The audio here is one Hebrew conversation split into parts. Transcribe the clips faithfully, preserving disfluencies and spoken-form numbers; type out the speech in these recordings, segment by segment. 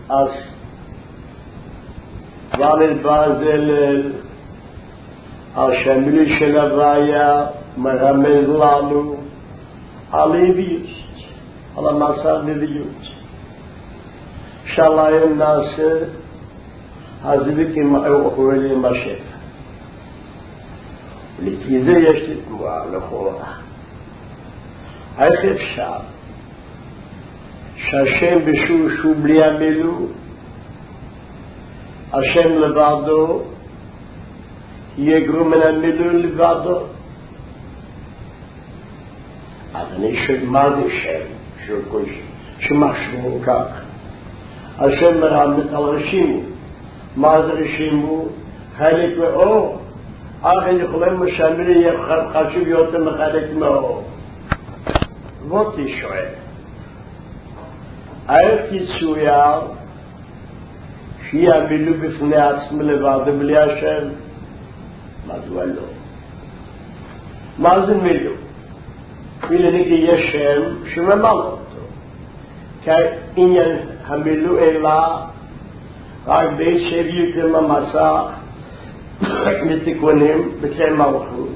אז כבר נתבזל השמילי של הוויה מרמז לנו על הביוס, על המסע בביוס. שלהם נעשה הזוויקים האוכלים עם השפע. לפי זה יש לתמועה לכאורה. איך אפשר שהשם בשור שהוא בלי המילוא, השם לבדו יגרו מן המילוא לבדו? אז אני שואל מה זה שם שמשמעו כך? השם מרמז על רשימו. מה זה רשימו? חלק מאור. אך יכולים שהמילה יהיה חשוב יותר מחלק מאור. ואותי שואל, איך יצויר שהיא המילוא בפני עצמו לבד בלי השם? מדוע לא? מה זה מילוא? מילוא יש שם שממלא אותו. כי עניין המילוא אלא רק בית שהביאו כמה מסע מתיקונים בכלי מלכות.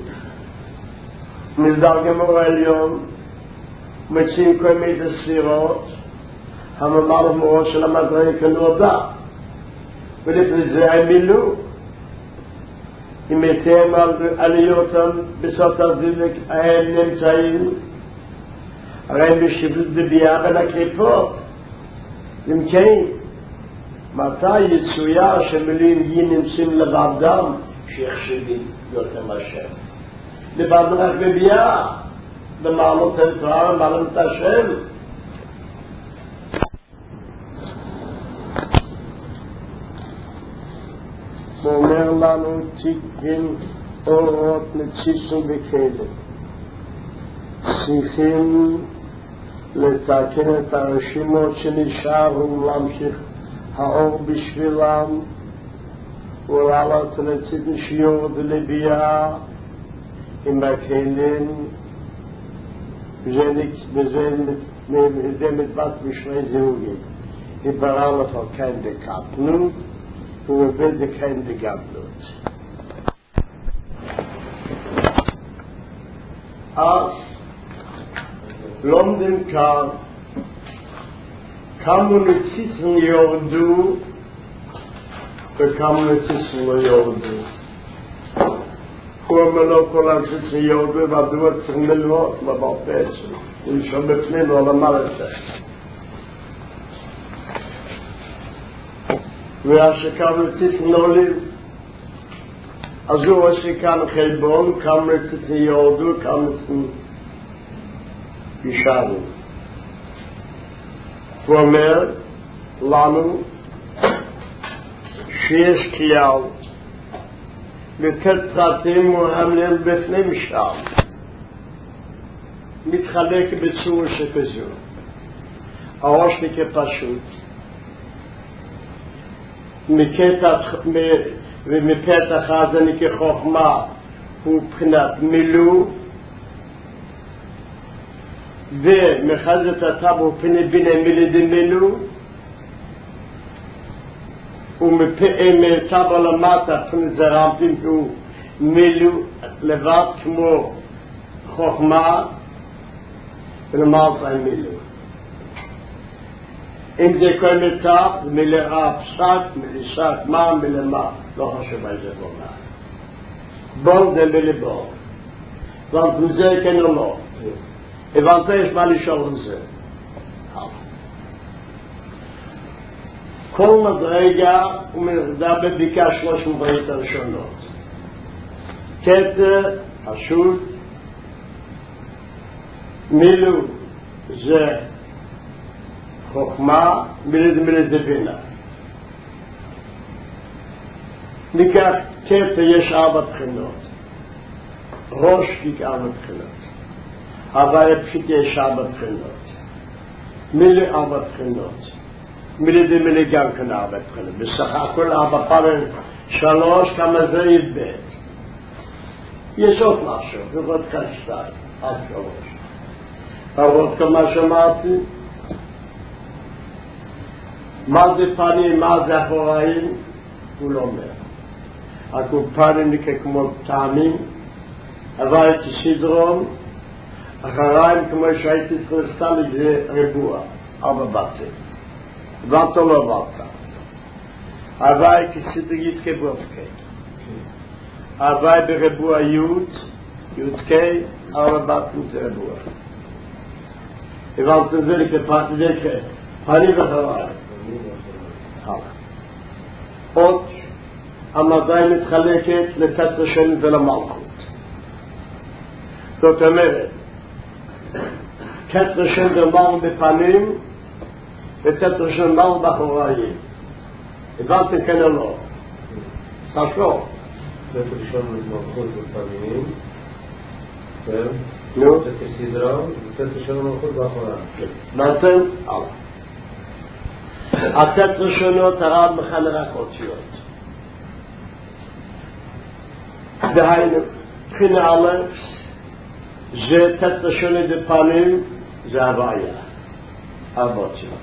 מסדר גמור העליון מציעים כל מיני ספירות הממלא מאוד של המדרגה כנודע. ולפני זה המילוא. אם אתם עליותם בסוף הדלק הם נמצאים הרי בשבט בביאה בין הקליפות. אם כן, מתי יצויה שמילים היא נמצאים לבדם שיחשבים יותר מהשם? לבדם רק בביאה, במעלות התורה, במעלות את השם. הוא אומר לנו תיקין אורות נציסים בכלא. צריכים לתקן את הרשימות שנשארו להמשיך האור בשבילם ולעלות לצד שיעור ולביאה עם הכלים וזה מדבט בשני זהוגים יברר לך כאן בקטנות ובזה כאן בגדלות. אז לומדים כאן כמה נציצים יורדו וכמה נציצים לא יורדו. הוא אומר לו כל הנציצים יורדו ועדו צריכים ללמוד בבפס ולשאול בפנינו על המלאכה. והשכמה נציצים עולים. אז הוא עושה כאן חלבון כמה נציצים יורדו כמה נציצים ישארו. הוא אומר לנו שיש כלל לתת פרטים והמלם בפני משאל מתחלק בצורה שכזו. הראשניק פשוט ומפתח הזה כחוכמה הוא בחינת מילוא ומחזת הטבו פני ביני מילי דמילוא ומטבו למטה פני זרמתים הוא מילוא לבד כמו חוכמה ולמעט על מילוא. אם זה כל מטב מלאה פסק, מלשק מה, מלמה, לא חשוב על זה בונה. בון זה מלבור. ואנחנו זה כן או לא. הבנת יש מה לשאול על זה. כל מדרגה הוא מנחדה בבדיקה שלוש מברית הראשונות. קטע, השוט, מילוא זה חוכמה, מילא זה מילא זה בינה. ניקח קטע יש ארבע בחינות. ראש גיק ארבע בחינות. אבל פשוט יש ארבע בחינות. מילא ארבע בחינות. מילא זה מילא גם כאן ארבע בחינות. בסך הכל ארבע פעמים שלוש, כמה זה ידבט. יש עוד משהו, זה עוד כאן שתיים, עד שלוש. אבל עוד כמה שמעתי, מה זה פנים, מה זה אחוריים, הוא לא אומר. הקופנים כמו טעמים, אבל כסדרון, אחריים כמו שהייתי פרסטלי זה ריבוע, ארבע בתים. הבנת או לא הבנת? אבל כסדרית כבוסקי. אבל בריבוע יוד, יודקי, ארבע בתים זה ריבוע. הבנת את זה לכפת זה כפנים ואחריים. עוד המדעי מתחלקת לתת השם ולמלכות. זאת אומרת, תת השם ומל בפנים ותת השם מל באחוריים. הבנתם כן או לא? תשאול. תת השם מלכות בפנים, כן? נו? תת הסדרה ותת השם מלכות באחוריים. הבנתם? הלאה. התת השונות הרב מכנה רק אותיות. דהיינו, בחינה א' זה תת השונות בפנים, זה הוויה, הבוציות.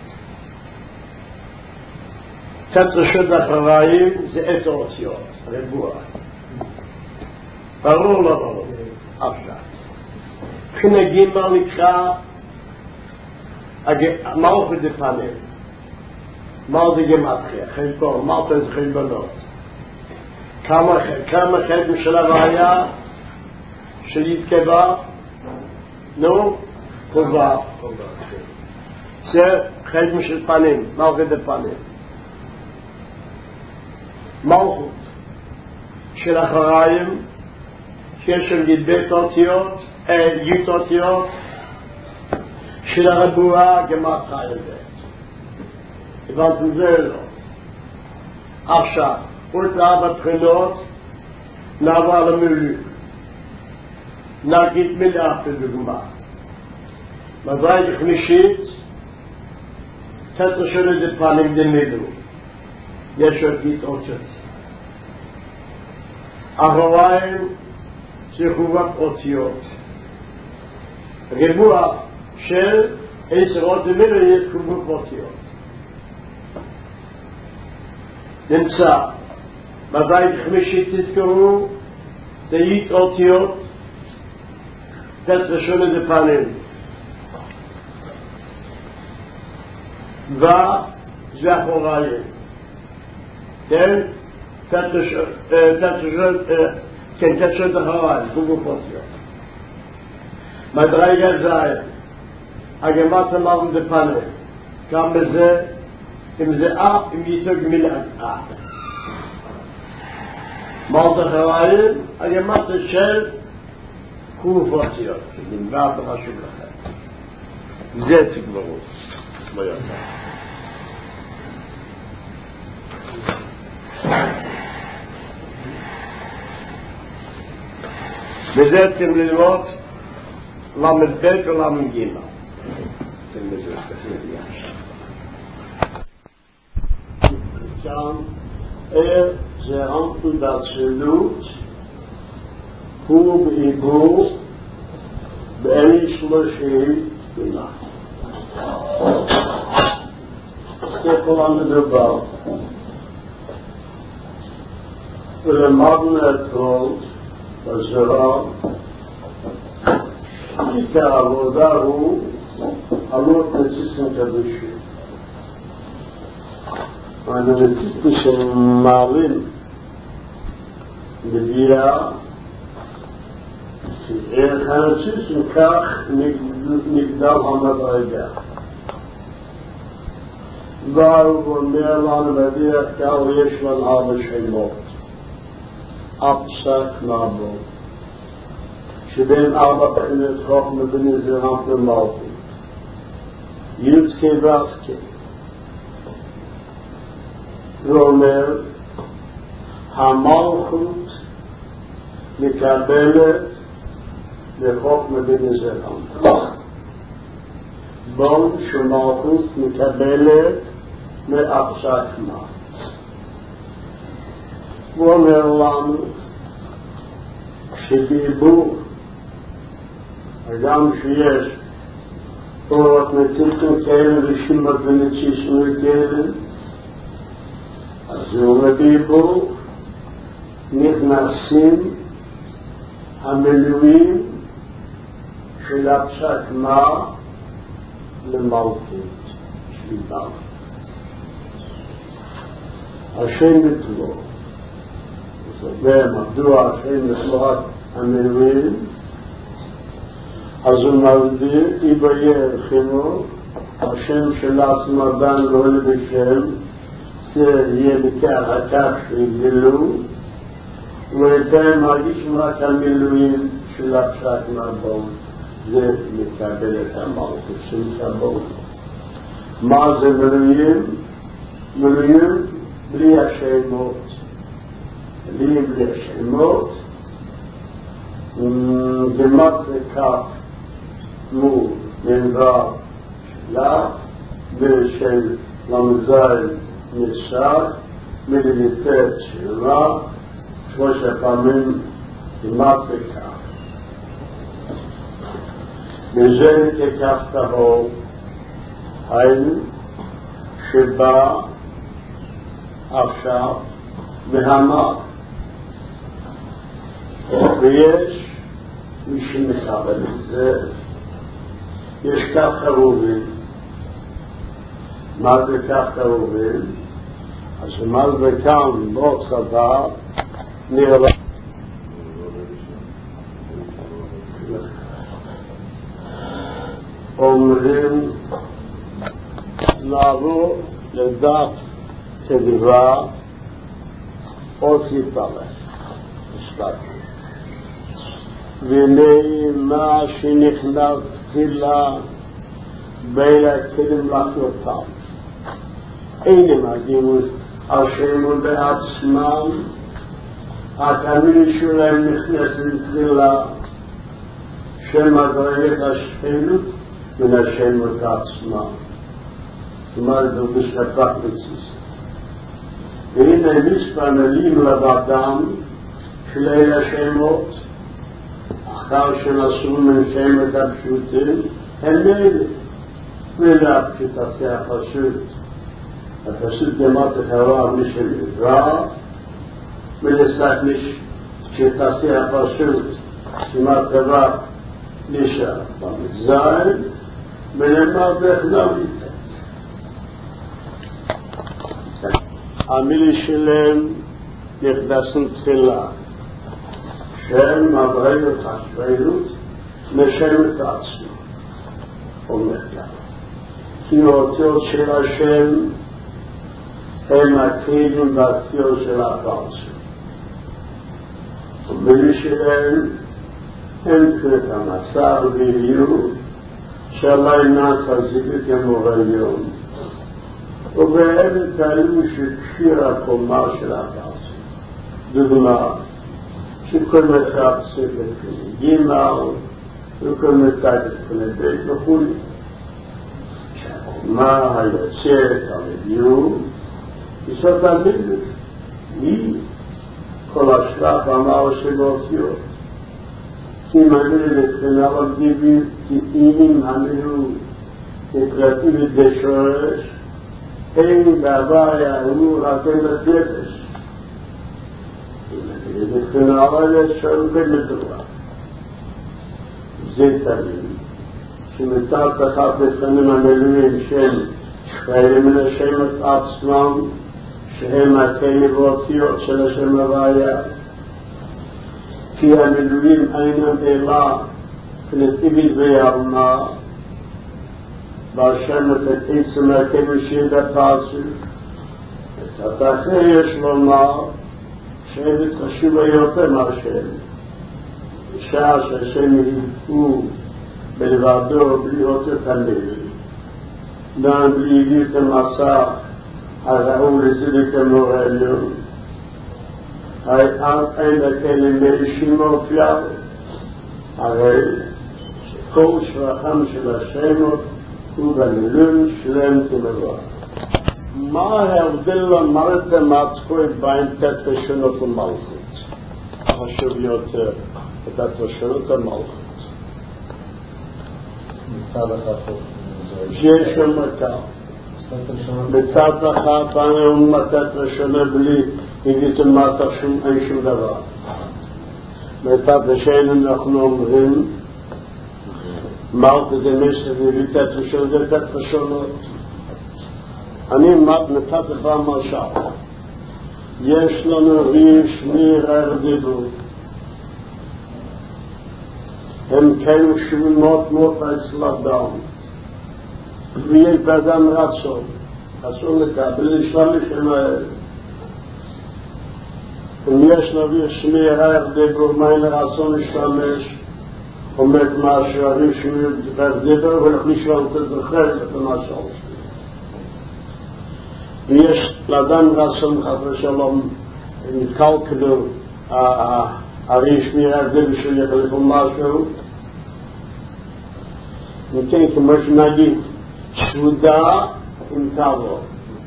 תת השונות באחוריים זה את האותיות, ריבוע. ברור לא ברור? עכשיו. בחינה ג' נקרא מלכות בפנים. מה זה גמטריה? חלקון, מה זה חלבונות? כמה חלק של הוויה של יתקבה? נו? חובה. זה חלק של פנים, מלכות בפנים. מלכות של אחריים שיש של י"ב אותיות, י' אותיות של הריבוע גמטריה זה. הבנתם זה לא. עכשיו, עוד ארבע בחינות נעבור למילוי. נגיד מילה כדוגמה. מזרעי חמישית תת השונה זה פנים דמילו. יש עוד אותיות. אחריים זה חובת אותיות. ריבוע של עשר אות דמילו יש חובת אותיות. נמצא, בבית חמישית תזכרו, זה י' אותיות, תת ראשון את הפנים. וזה אחוריים. כן? תת ראשון, כן, תת ראשון את אחוריים, חוגות אותיות. מדרגה זין, הגמת אמרנו את הפנים. גם בזה, אם זה אף, אם ייצוג מילה אף. מלכות אחריים, הגמת של חוגות אותיות. נמגע במשהו לכם. זה תגברו. לא יודע. בזה אתם ללמוד למד ב' ולמד ג'. אתם בזה תכף יחשב. כאן er זה אנטודצלות הוא בעיבור באין שלושים מילה. זה כל המדובר. ולמדנו אתמול בזרע את העבודה הוא עלות נציסים קדושים. הנציסים שמעלים בדירה איך הנציסים כך נגדל המדרגה. והוא אומר לנו בדרך כלל יש לנו ארבע שמות. אפסק נבו שבין ארבע בחינות חוכמה ונזירת ומלכות יודקי ואסקי. הוא אומר המלכות מקבלת לחוכמה ונזירת בון שמלכות מקבלת מאפסק נבו. הוא אומר לנו שדיבור אדם שיש אורות נציסים כאלה ושימות ונציסים כאלה זהו בדיבור נכנסים המילואים של הפסקמה למלכות שליטה. השם נתלו. ומדוע השם נתלו המילואים? אז הוא מלדיר, איבאי חינוך, השם של עצמו עדיין לא לבשם, יהיה בכך הכך שהגדלו, ואתם מרגישים רק המילואים של הפסק מהבון, זה מקבל את המלכות של סבון. מה זה מילואים? מילואים בלי השמות, בלי בלי השמות, גמת וכך מו מנבא שלה, ושל למזל נשאר, מליטת שלה, שלוש הפעמים כמעט וכך. וזה ככך טהור, היינו שבא עכשיו מהמה, ויש מי שמקבל את זה, יש כך קרובים. מה זה כך קרובים? אז מה זה כאן בו צבא נראה אומרים לעבור לדף כדברה עוד להתפלש השתקי והנה מה שנכנס תחילה בין הקדם לחלוטם אינם הדימוס השם בעצמם הכמיל שלהם נכנס לתחילה שמדרגת השפלות מן השמות עצמם. זאת אומרת, זה בשלפת מציס. והנה מספר מילים לבדם של אלה השמות, אחר שנסו מן שמות הפשוטים, הם אלה. מילה פשוטתי הפשוט. הפשוט גמת החברה מי שנברא, ולסק מי שתעשי הפשוט, כמעט חברה נשאר במגזר, ונאמר בהחלם איתה. המילי שלהם נכנסים תחילה, שהם מדרגת השפלות משם את עצמו. אומר כך. כי האותיות של השם הם הכלים והכתיות של הפרסים. המילי שלהם הם תחילת המצב ויהיו שעלי נעשה זיקת ימוריון ובאלה תאימו שכשיר הקומה של הפרסים. דוגמה שכל מצב ספר כלי גימל וכל מצב כלי בית וכו' שהקומה היוצאת המדיו יסוד המדיו היא כל השלב אמר שבאותיות כי מנהל לבחינה רגיבים תאינים המלו כפרטיבית בשורש אין בעבר יעלו רתם בדפש כי מנהל לבחינה רגיבים שואל במדורה זה תמיד שמתר תחת לפנים המלואים שם שפעים מן השם את עצמם שהם הכלים ואותיות של השם הוויה כי המילואים אינם אלא פרטיבית וירמה והשם את עצם הכלים שידע פרסו את התחר יש לומר שאין חשוב יותר מהשם בשעה שהשם ידעו בלבדו בלי אותות המילואים דן בלי ידיעת המסע הראו לזידת המורליון אין הכלים מרשימו כלל הרי שכל שלחם של השמות הוא במילואים שלם כמבוא. מה ההבדל למרת המצחוי בין תתשונות ומלכות? חשוב יותר את התשונות המלכות. מצד החפות. שיש ומתה. בצד אחת פעמים מתת ראשונה בלי נגיד למטה שום אין שום דבר. בצד השני אנחנו אומרים מלכות דמשך ובתת ראשונה זה תת ראשונות. אני נתת לך משל. יש לנו ריש מרר דיבור. הם כאלו שמות מות אצל אדם. ויש באדם רצון. רצון לקבל, לשלם לשם האל. אם יש לו ריש מרר דיבור, מה אין רצון להשתמש? עומד משהו, ריש מרר דיבור, ולכניס לו את הדרכת את המשל. ויש לאדם רצון חבר שלום נתקלקלו הריש מרר דיבור שהוא יכול לפעול משהו וכן כמו שנגיד שודה עם תעבור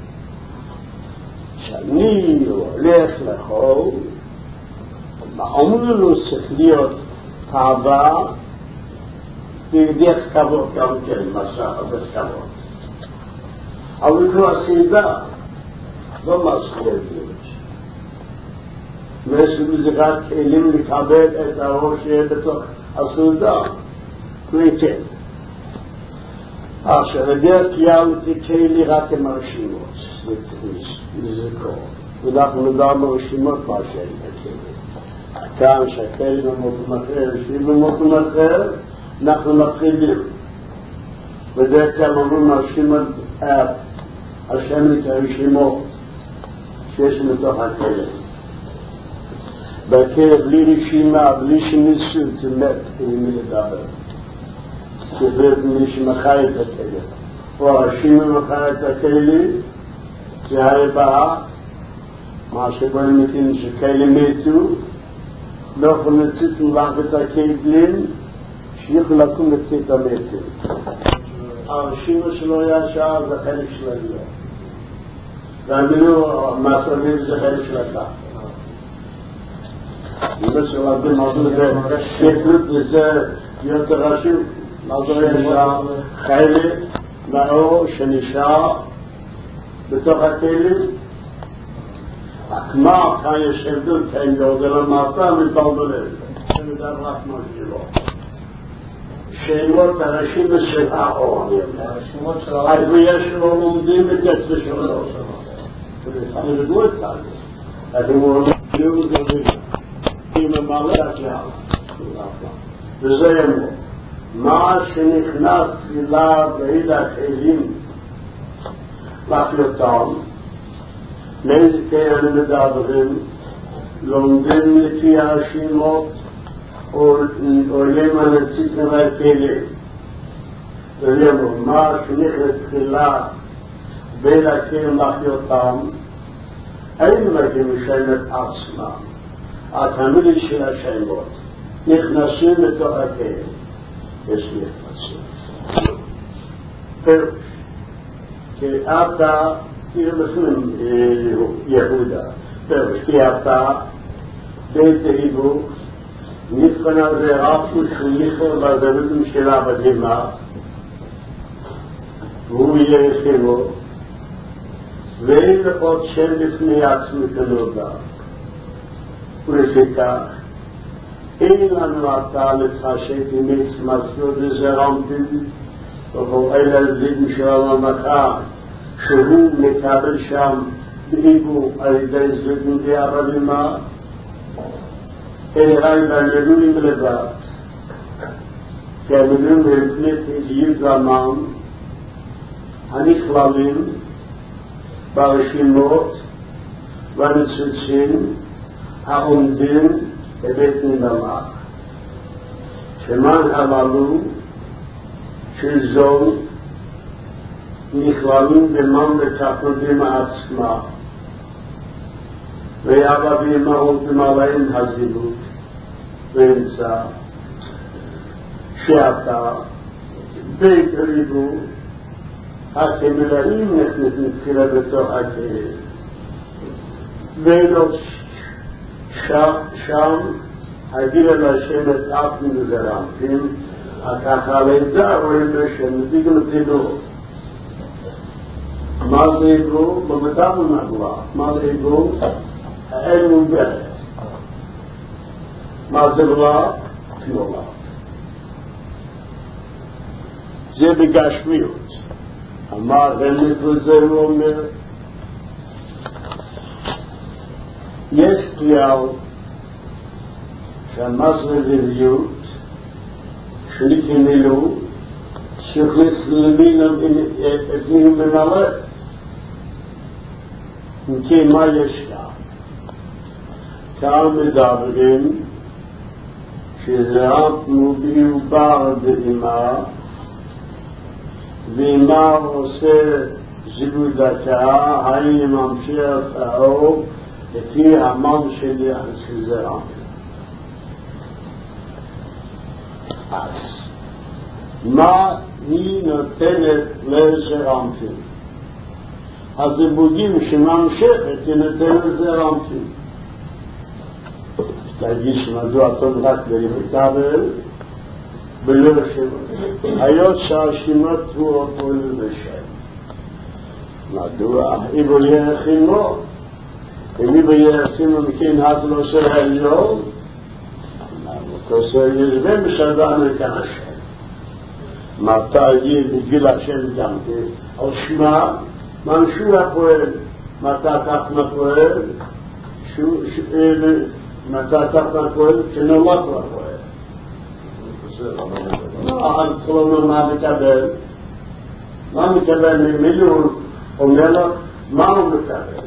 שאני הולך לחול אומרים צריך להיות תאווה בדרך כבוד גם כן מסע בדרך כבוד אבל זו הסיבה לא מסכים מסכים זה רק כלים לקבל את האור שיהיה בתוך הסעודה וכן עכשיו בדרך כלל תקלי רק עם הרשימות לזכור ואנחנו מדברים הרשימות מה שאין הכלי כאן שהכלי במקום אחר רשימים במקום אחר אנחנו מתחילים בדרך כלל אומרים הרשימות השם את הרשימות שיש מתוך הכלב. בכלב בלי רשימה, בלי שניסו, זה מת, כדי מי לדבר. כדי מי שמחי את הכלב. או הרשימה מחי את הכלב, זה הרבעה, מה שבו הם מתאים שכלב מתו, לא יכולים לצאת מלאך את הכלבים, שיוכלו לקום לצאת המתים. הרשימה שלו ישר זה חלק של הגיעה. והמינו מסורים זה חלק של הכף. זה של הרבה מעזור זה שפלות וזה יותר חשוב. מעזור ישר חלק מהאור שנשאר בתוך הכלים. הכמה כאן יש הבדל כאן גודל המעטה מתבלבלת. זה מדבר רק מה שלו. שאלות הראשים של האור. אז ויש לו לומדים את עצמי שלו. אני לדעו את זה. אז הוא אומר, הוא אומר, היא ממלא הכלל. וזה אמרו, מה שנכנס תפילה בעיד הכלים לחיותם, לאיזה אני מדברים, לומדים לפי השמות, או ימה נציג נראה כלים. ואמרו, מה שנכנס תפילה בין הכלים לחיותם, אין מגיעים לשם את עצמם. התמיד של השמות נכנסים לתוך הכלים. יש נכנסים. פירוש, כי אתה, תראה לפנים יהודה, פירוש, כי אתה, בית היבוך, נבחן על זה רפו שליחו בזוויתם שלה בדימה, והוא יהיה חילו, ואין עוד שם לפני עצמי כנודע. ולפיכך, אין לנו אתה לתחשק עם עצמסו וזרמתי, ובו אלה זידים של הממחה, שהוא מקבל שם בעיבו על ידי זידים והרבימה, אלה רק בעניינים לבד, כי המילואים הם תהיית למם, הנכללים, ברשימות והנצוצים העומדים בבית נמלך. שמן הללו של זון נכללים בממלכת מדינה עצמה ויאבא ואמהות במעליהם הזילות ואמצע שאתה בית ריבו הכמלאים נכנסים תחילה בתוך הכלים ולא שם הגיע לשם את אף מזרמפים ככה לידה רואים בשם מדיגם תדעו מה זה עברו? במצב הנגלה. מה זה עברו? האל מוברת. מה זה בלה? תנולה. זה בגשמיות. אמר רמז וזה הוא אומר, יש כלל שהמסרדיות שנתמלו שכניס למינם את מי הוא ממלא. וכי מה יש כאן? כאן מדברים שזרענו בעובר באימה ואימה עושה זיווג דקה, היינו ממשיך האור לפי המם של יחס זרענו. אז מה היא נותנת לזרענו? הזיווגים שממשכת היא נותנת לזרענו. תגיש מדוע טוב רק בלבטבל בלב השם. היות שהשמות הוא אותו לבשם. מדוע? איבו ירחים לו. אם איבו ירחים ומכין הדלו של העליון, כוסר יזבן בשדענו כאן השם. מתי יהיה בגיל השם גם כן. על שמה, מנשו הפועל, מתי תחנה פועל, מתי תחנה פועל, שנולד הפועל. אז כלומר מה מקבל? מה מקבל ממיליון? אומר לו, מה הוא מקבל?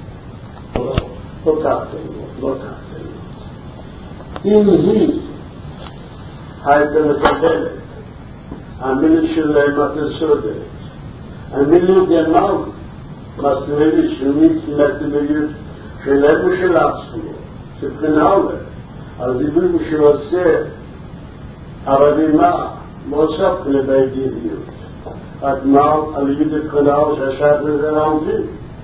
לא כפתנו, לא כפתנו. אם היא הייתה מקבלת, המילה שלהם התסודת, המילה גמל, מסללי שומית לתמיות שלהם ושל עצמו, שבחינה עולה. אז דיברים שעושה אבל מה? מוסף לביידיות. את מה? על ידי כנאו שהשעת לזה רעמתי.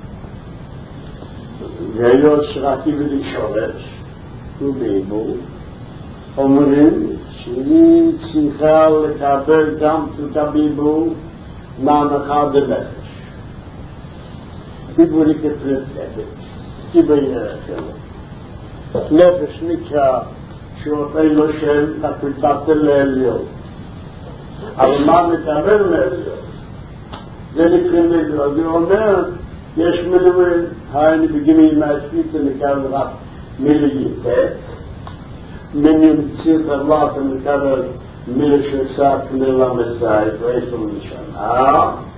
והיות שרקי ולשורש, ובאיבו, אומרים שהיא צריכה לקבל גם תקביבו מהנחה בנפש. ביבו לי כפרט נפש. קיבל ירחם. נפש נקרא שאותה לו שם תקביבתה לעליון. אבל מה מקבל לעליון? זה נקרא נגרע. זה אומר, יש מילואים, היינו בגימים מהשפיץ ונקבל רק מיליטת. מנמציא תרלת ונקבל מילה שעסק מילה מסעית ועשר משנה.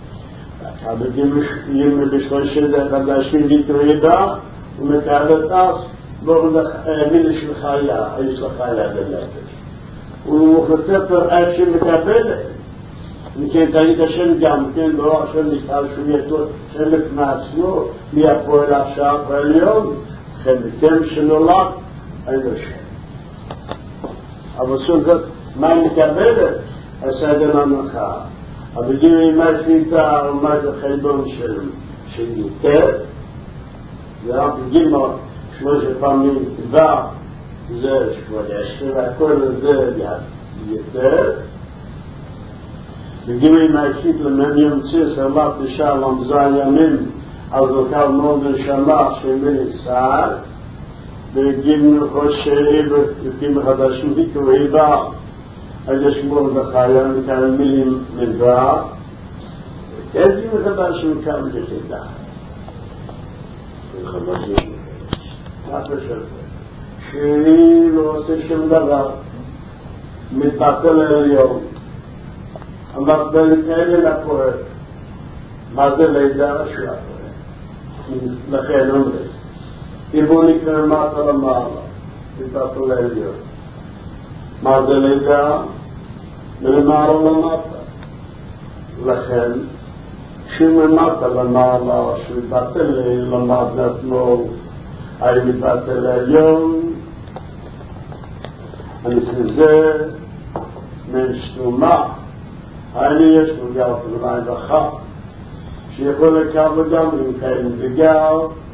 בגימים בשלושה חדשים נקרא ומקבל אז מילה של חיה, יש לה חיה בנפש. ובספר איך שמקבלת, מכן תגיד השם גם כן, לא השם נקרא שומייתו חלק מעצמו, מי הפועל עכשיו העליון, חלקם שנולד, אין לו שם. אבל סוף זאת, מה היא מקבלת? הסדר הנחה. אבל אם מה שליטה או מה זה חלבון של יותר, זה רק גימות, שלושה פעמים דבר, זה שבוע עשרה, והכל הזה יותר. וגימי מהשית למען ימציא סרלת לשלום זה הימים, אז לוקל מאוד לשמה שמי סער, וגימי חושי ופים חדשים יקראי בה, אז יש מור בחיה מכאן מילים מדבר, איזה גימי חדשים כאן יחידה. חדשים, מה פשוט? שהיא לא עושה שום דבר, מתבטל העליון. המקבלת האלה לפועל. מה זה לידה? שהוא הפועל. לכן אומרים. איבו נקרא מטה למעלה. מתבטל העליון. מה זה לידה? מלמעלה למטה. לכן, שממטה למעלה, שמתבטל למטה עצמו, היה מתבטל העליון, אני חושב משלומה, אני יש לו גל פלמי בחר, שיכול לקבל גם עם כאלה בגל,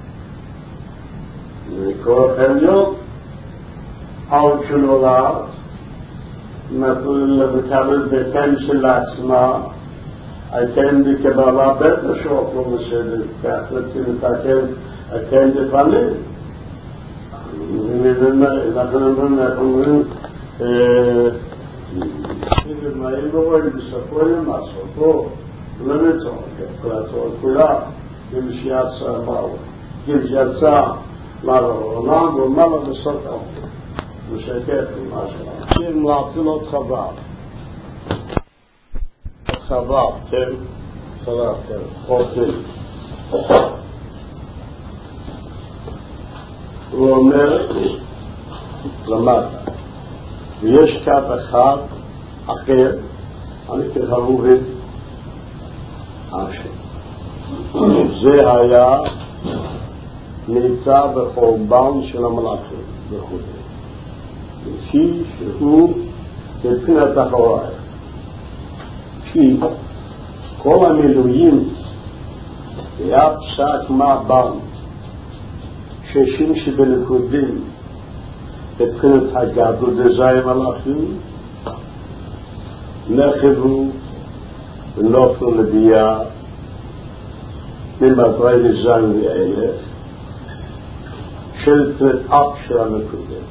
וכוח עליון, על שנולד, נתנו לקבל בטן של עצמה, אתם בקבלה בטח שעות לא בסדר, כך רוצים לתקן, אתם לפעמים. אנחנו אומרים, מה הם רואים בסופו של מסופו, לא נצור, כלתור כולה, אם שיצא באו, אם שיצא לעולם, ומה לא בסוף אופן, ושקט ומה שלנו. שאים להצילות חבל. חבל, כן? חבל, כן, חופים. הוא אומר, למטה, ויש קו אחד אחר, אני כחרובים, אשר. זה היה נמצא בחורבן של המלאכים, וכו'. לפי שהוא מבחינת אחריי. כי כל המילואים היה פסק מה בן שישים שבנקודים מבחינת הגדול דזי מלאכים נחבו ונופלו לביאה ממדרי לזן ואלף של תרעב של הנקודים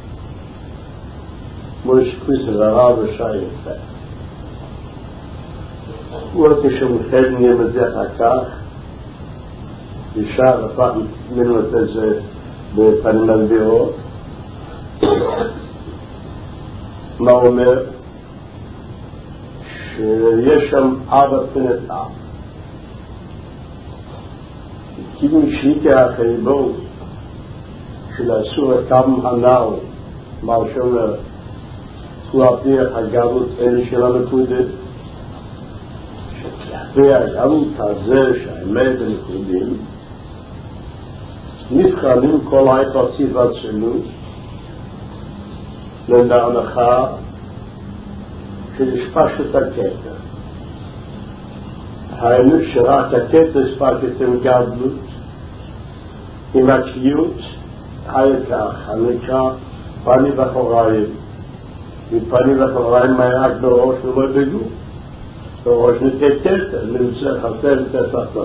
מושקוויס הרב ושי יפה הוא כשמחד נעמדך הכך ישר הפך ממנו את זה בפנים מגבירות מה אומר? שיש שם אבא פנת אב כאילו שיטה החייבון של אסור הקם הנאו מה שאומר הוא הפניח הגבות אלה של הנקודת שכלפי הגבות הזה שהאמת הנקודים נבחנים כל היחסים והצילות לנהלכה של השפשת הקטע. היינו שרק הקטע השפשת עם גדלות, עם הקיות, היה כך, הנקרא פני וחוריים. מפני וחוריים היה רק בראש ולא בגוף. בראש נקרא קטע, נמצא חסר את התחתון.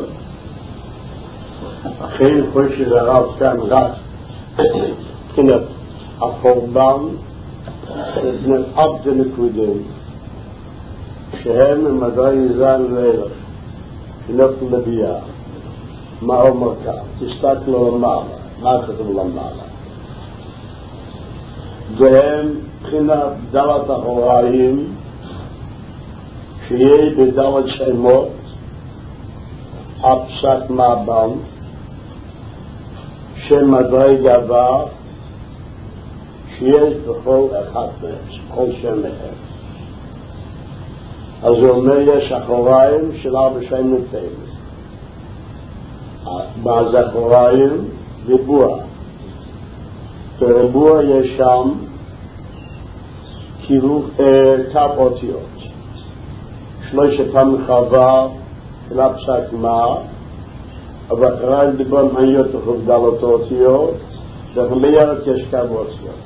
אחרי כל שזה הרב כאן רק מבחינת החורבן מבחינת עבד הנקודים שהם ממדרי זן ואלף שנפלו לביאה מה אומר כאן? תסתכלו למעלה מה כתוב למעלה והם מבחינת דלת אחוריים שיהיה בדלת שמות הפסק מעבן שם מדרי גבה שיש בכל אחד מהם, כל שם מהם. אז הוא אומר יש אחוריים של ארבע שם נתאים. מה זה אחוריים? ריבוע. בריבוע יש שם כאילו קו אותיות. שלוש פעמים חווה של הפסק מה אבל אחרי דיברנו היות וחובדלות אותיות ואנחנו בירת יש קו אותיות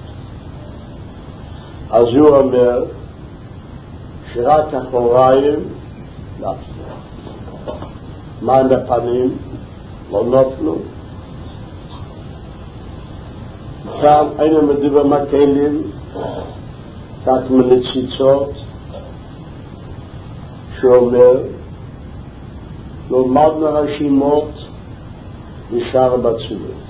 אז הוא אומר שרק אחוריים נפלו מה עם הפנים? לא נפלו כאן היינו מדבר מקלים כך מנציצות שאומר לומדנו רשימות נשאר בצילות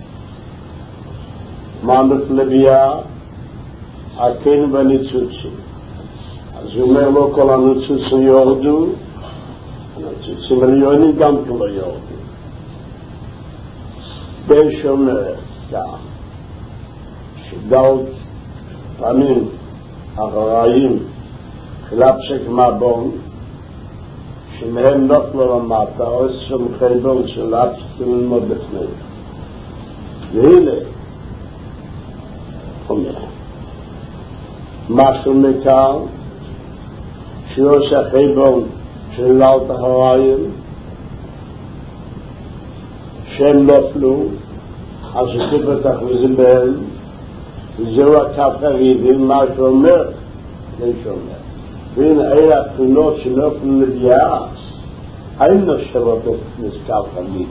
מעמד לביאה הכן בניצוצים אז הוא אומר לו כל הניצוצים יורדו הניצוצים עליונים גם לא יורדו יש אומר כך שדעות פעמים אחראים חלפשק מבון שמהם נפלו למטה או שם חייבון של אפסקים ללמוד בפני והנה אומר משהו מכאן שעושה חייבון של אלת אחריים שהם נפלו אז שכיפה תחוזים בהם וזהו הקו הריבים מה שאומר זה שאומר והנה אלה התכונות שנופלו לביאה אין נחשבות נזכר תמיד.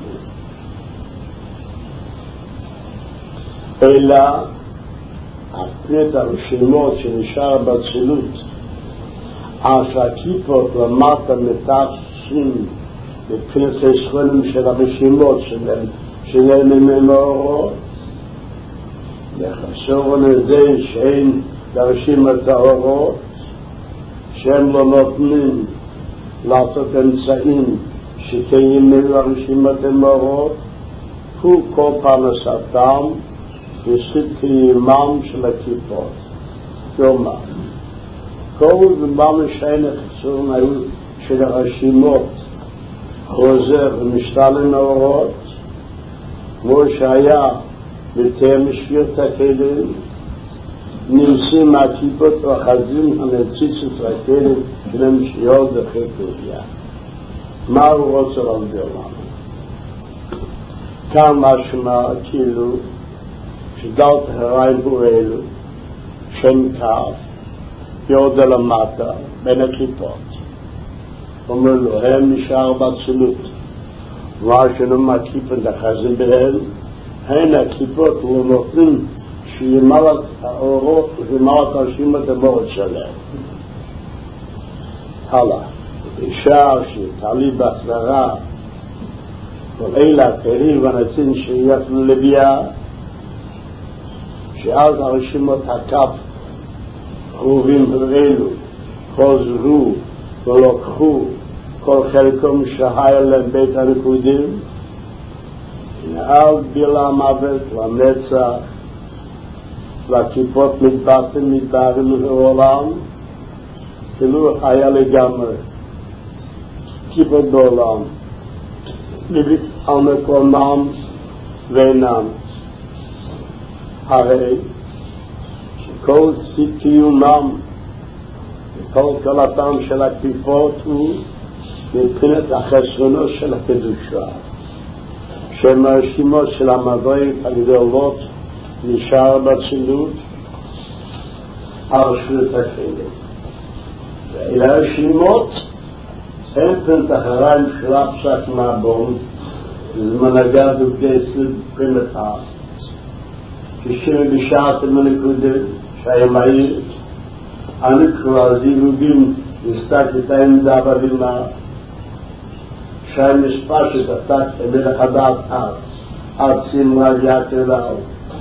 אלא הפרט הרשימות שנשאר בצילות, אז הכיפות למטה מתחשים מבחינת הישראלים של הרשימות שלהם ממאורות, לחשוב על זה שאין לרשימת האורות, שהם לא נותנים לעשות אמצעים שקיימים לרשימת המאורות, הוא כל פרנסתם וזכות קיומם של הכיפות. כלומר, כל זמן שאין החסרון היו של הרשימות חוזר ומשתלם מאורות, כמו שהיה בתאם שבירת הכלים, נמסים מהכיפות והחזים הנציצות הכלים שלהם שיעות וחקוריה. מה הוא רוצה להסביר לנו? כאן משמע כאילו שדלת הרעים הוא אלו, שם כף, יורד למטה, בין הכיפות. אומר לו, הם נשאר בצילות. מה שלא הכיפות החזים בהם, הן הכיפות לא נותנים שימלת האורות וימלת הרשימת המורת שלהם. הלאה, אישה שתעלי בהצלרה, כל אלה התרים והנצים שיפנו לביאה, שאז הרשימות הכף קרובים אלו חוזרו ולוקחו כל חלקום שהיה להם בית הנקודים, ואז בילה המוות לנצח, והכיפות מתבטאים מתבהרים לעולם, כאילו היה לגמרי כיפות בעולם, על מקומם ואינם. הרי שכל קיומם וכל קלתם של הכיפות הוא מבחינת החסרונו של הקדושה, שהם הרשימות של המדרגות הגדולות נשאר בצילות על שבירת הכלים. ואלה הרשימות הם פנת אחריים של הפסק מהבון בזמן הגד וכסד פרימתה, כשם בשעת מנקודת שהיה מהיר, הנקרא זיווגים נסתק את העמדה בבימה, שהיה מספר שתתק במלך הדעת ארץ, ארצים רביעת אליו.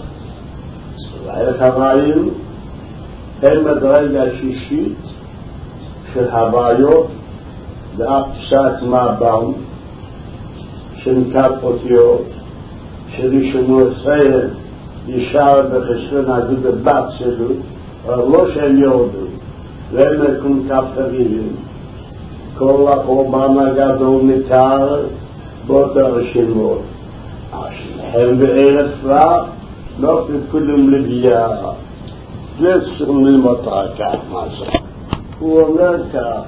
והערך הרעים הם הדרגה השישית של הוויות ואף פסק מהבן, שנקרא אותיות, שרישומו ישראל ישר בחסרון הגוד הבת שלו, אבל לא שהם יורדו, והם יקום כף תגידים. כל הקורבן הגדול ניכר באותה רשימות. הם בערב רב לא תקודם לביאה. זה צריך ללמוד רק כך מה זה. הוא אומר כך,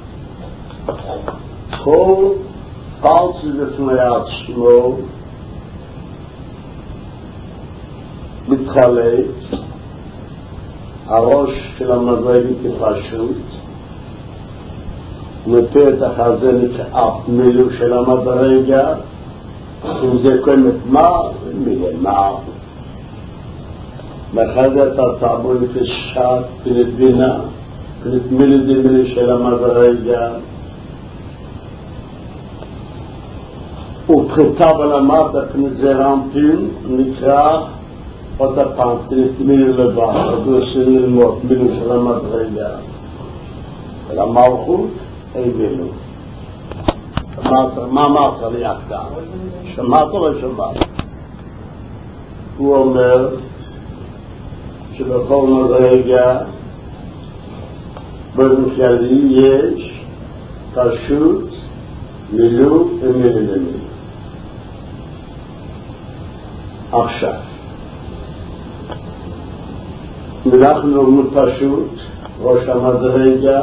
כל פלצי לפני עצמו מתחלק, הראש של המזרגת כפשוט, מפת החזה נקעף מילוא של המדרגה, אם זה קומת מה, מלמה. בחזת התעבור לפשעת, פלט בינה, פלט מילוא זה מילוא של המדרגה, ופחתה ולמטה פלט זה רמפין, נקרא אותה פעם, פלט מילוא לבא, עוד עושים ללמוד מילוא של המדרגה. ולמלכות אין מילוא. מה אמרת לי עכשיו? שמעת או לא שמעת? הוא אומר שבכל מדרגה באופן כללי יש פשוט מילוא ומילוא למילוא. עכשיו אנחנו אומרים פשוט, ראש המדרגה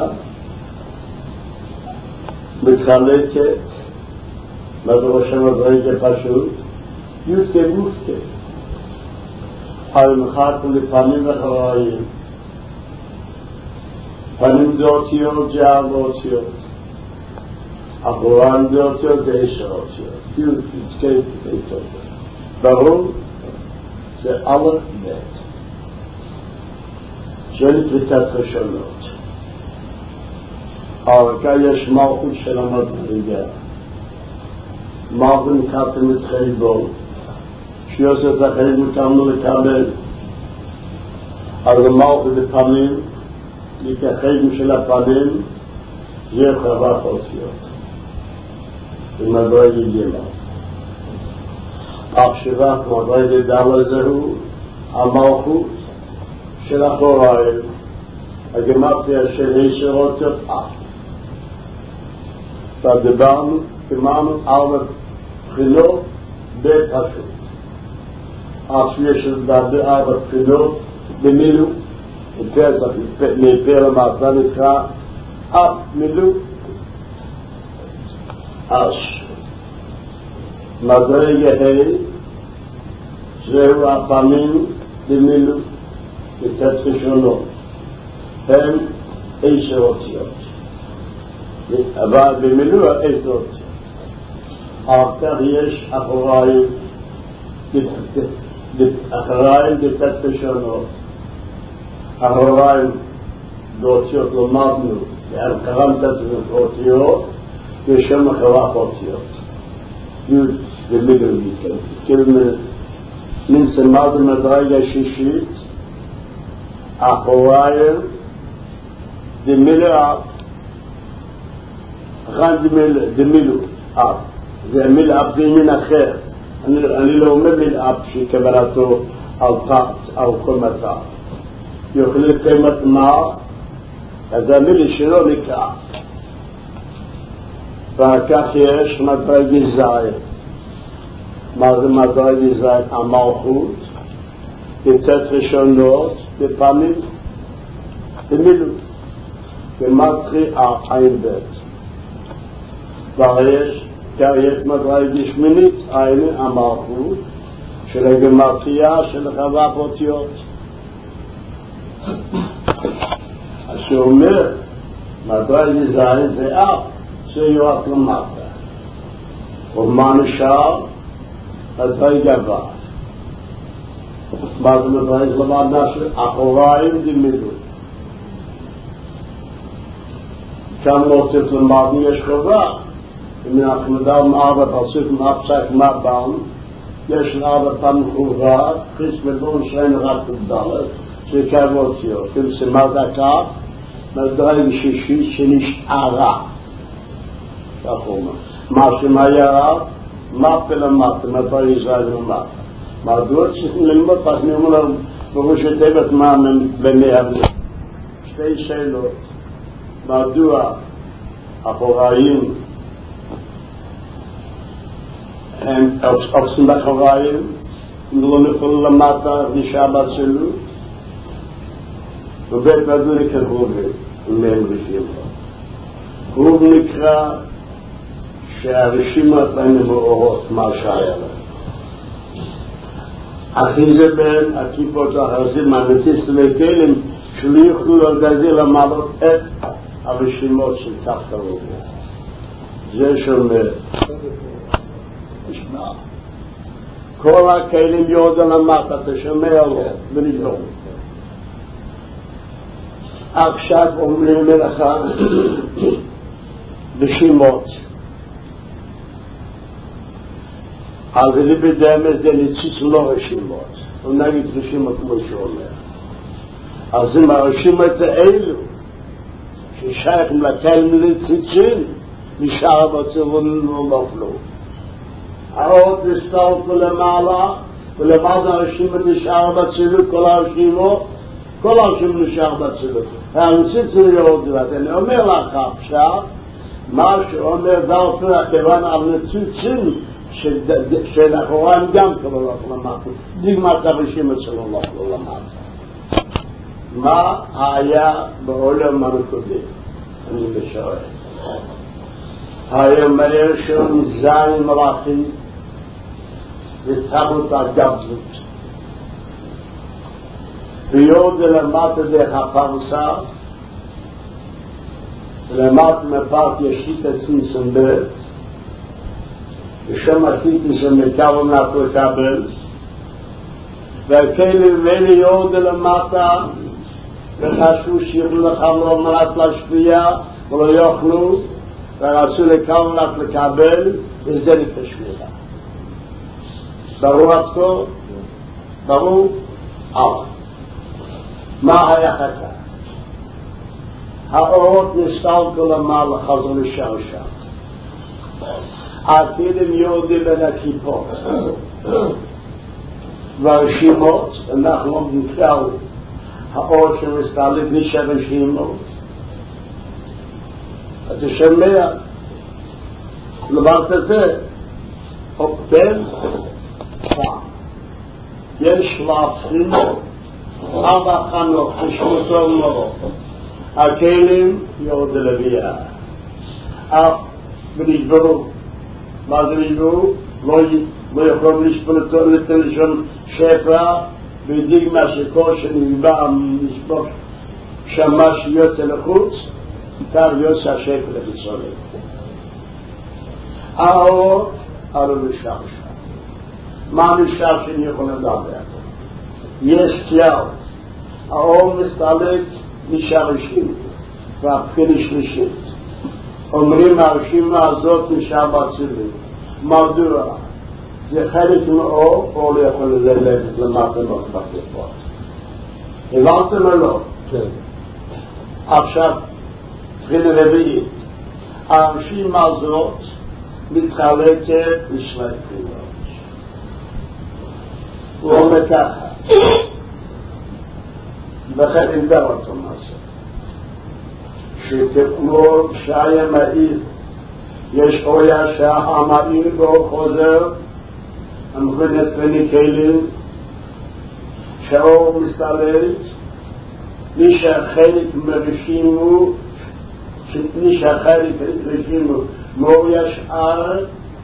מתחלקת, מה זה ראש המדרגה פשוט? יוסקה מוסקה. על מחת לפנים ואחריים. פנים זה אותיות, זה ארבע אותיות. אחוריים זה אותיות, זה עשר אותיות. פיוט, פסקי, פסקי טוב. ברור? זה אלף בית. של פריטת ראשונות. אבל כאן יש מלכות של המדרגה. מלכות נקראתם את חייבו. שיוסף את החייבו קמנו לקבל. אז המלכות בפנים, לקחייבו של הפנים, זה חרף אותיות. במדרגה גימה. עכשיו, מדרגה דל זהו, המלכות של אחוריים, הגמרתיה של עשר אותיות אף. ודיברנו, אמרנו, ארבע בחינות בפשוט. אף שיש לדבר ארבע בחינות במילו, בפסח, מפה למטה נקרא אף מילו. אז מדרגה ה' זהו הפנים במילו, בתת ראשונות. הם עשר אותיות. אבל במילוא עשר אותיות. אחר כך יש אחוריים, אחוריים בתת ראשונות. אחוריים באותיות למדנו, בהרכרם תת אותיות, בשם אחרף אותיות. יוד ומילוא מכן. כאילו נמצמד במדרגה שישית, אחוריים דמילוא אף, אחר דמילוא אף, זה מילוא אף זה מין אחר. אני לא אומר מילוא אף שקבלתו על תת, על קומתה. יוכל לקיימת מה, אז המילוא שלו נקרא. ואחר כך יש מדרגה זין. מה זה מדרגה זין? המלכות, בתת ראשונות, בפנים, במילוא. ומתחיל עין בית. ויש, יש מדרגה שמינית, עין המלכות, של הגמרתיה של חרף אותיות. אז שאומר, מדרגה זין זה אף, זה יועק למטה. ומה נשאר? מדרגה ו'. מה זה מדרגה למטה? אחוריים דמילוא. כאן לא צריך למדנו, יש חובה. אם אנחנו מדברים ארבע פסוקים, אפסק מבן, יש ארבע פעמים חובה, כריס מבון שאין רק בדלת, שקר אותיות. כאילו סימן דקה, מדרגה שישית שנשארה. כך אומר. מה שמהיה, מפה למטה, מדרגה זין למטה. מדוע צריכים ללמוד, אז אני אומר להם, בראש התיבת מה במאה. שתי שאלות. מדוע אחוריים הם עושים באחוריים אם לא נפלו למטה נשאר בצלות ובית מדוע נקרא רובי ומהם רשימה רובי נקרא שהרשימה בהם מאורות מה שהיה להם אחי זה בין הכיפות החרזים מהנטיס וכלים שלא יוכלו על גזי למעלות את הרשימות של תחת הרובי. זה שאומר, תשמע, כל הכלים יורדו למטה, אתה שומע לו, ונגלום. עכשיו אומרים לך, רשימות. אבל זה בדמס זה נציץ לא רשימות. הוא נגיד רשימות כמו שאומר. אז אם הרשימות האלו, ששייכים לתלם לציצין, נשאר בצבון ולנופלו. העוד נסתלקו למעלה, ולמעלה הרשימה נשאר בצבון, כל הרשימות, כל הרשימה נשאר בצבון. והציצין יורד לת. אני אומר לך עכשיו, מה שאומר דרפו הכיוון על נציצין, שלאחוריים גם כלו לא למטה. דגמת הרשימה שלו לא למטה. מה היה בעולם הנקודי? אני משער. היה מהר שם זין מלאכים ותבות הגבלות. ויורד למטה דרך הפרסה למד מפרט ישית עצמיסם בית, ושם עשיתי שמקרם נתו לקבל, והכלים ואלי יורד למטה, וחשבו שיוכלו לך לא מנת להשפיע, ולא יוכלו, ורצו לקרם נת לקבל, וזה נקשמירה. ברור עד כה? ברור? אבל. מה היה חכה? האורות נסתלקו למעלה, חזרו לשרשה. עתידים יורדים בין הכיפות. והרשימות, אנחנו נקראו, האור שמסתלק נשאר רשימות. אתה שומע? לברת את זה? כן? יש שלפים, אבא חנוך, תשמותו מורו. הכלים יורד לביאה. אף ונשברו. מה זה נשברו? לא יכולים לשפול לטלשון שפע, ודיגמה שכל שנשבע משפוק שמה שיוצא לחוץ, כך יוצא השפע לחיצוני. האור עלו לשם שם. מה נשאר שאני יכול לדבר? יש כלל. האור מסתלק נשאר רשימה, והבחינה שלישית. אומרים הרשימה הזאת נשאר בצילים. מדוע? זה חלק מאור, או לא יכול ללכת למטה לא בכיפות. הבנתם או לא? כן. עכשיו, בחינה רביעית. הרשימה הזאת מתחלקת לשני בחינות. הוא אומר ככה, וכן נדבר אותו מעשה, שכמו שהיה מעיל, יש אויה שהמעיל בו חוזר, המכונת פני כלים, שהאור מסתלק, מי שהחלק מרשימו, מי שהחלק מרשימו, מאור ישאר,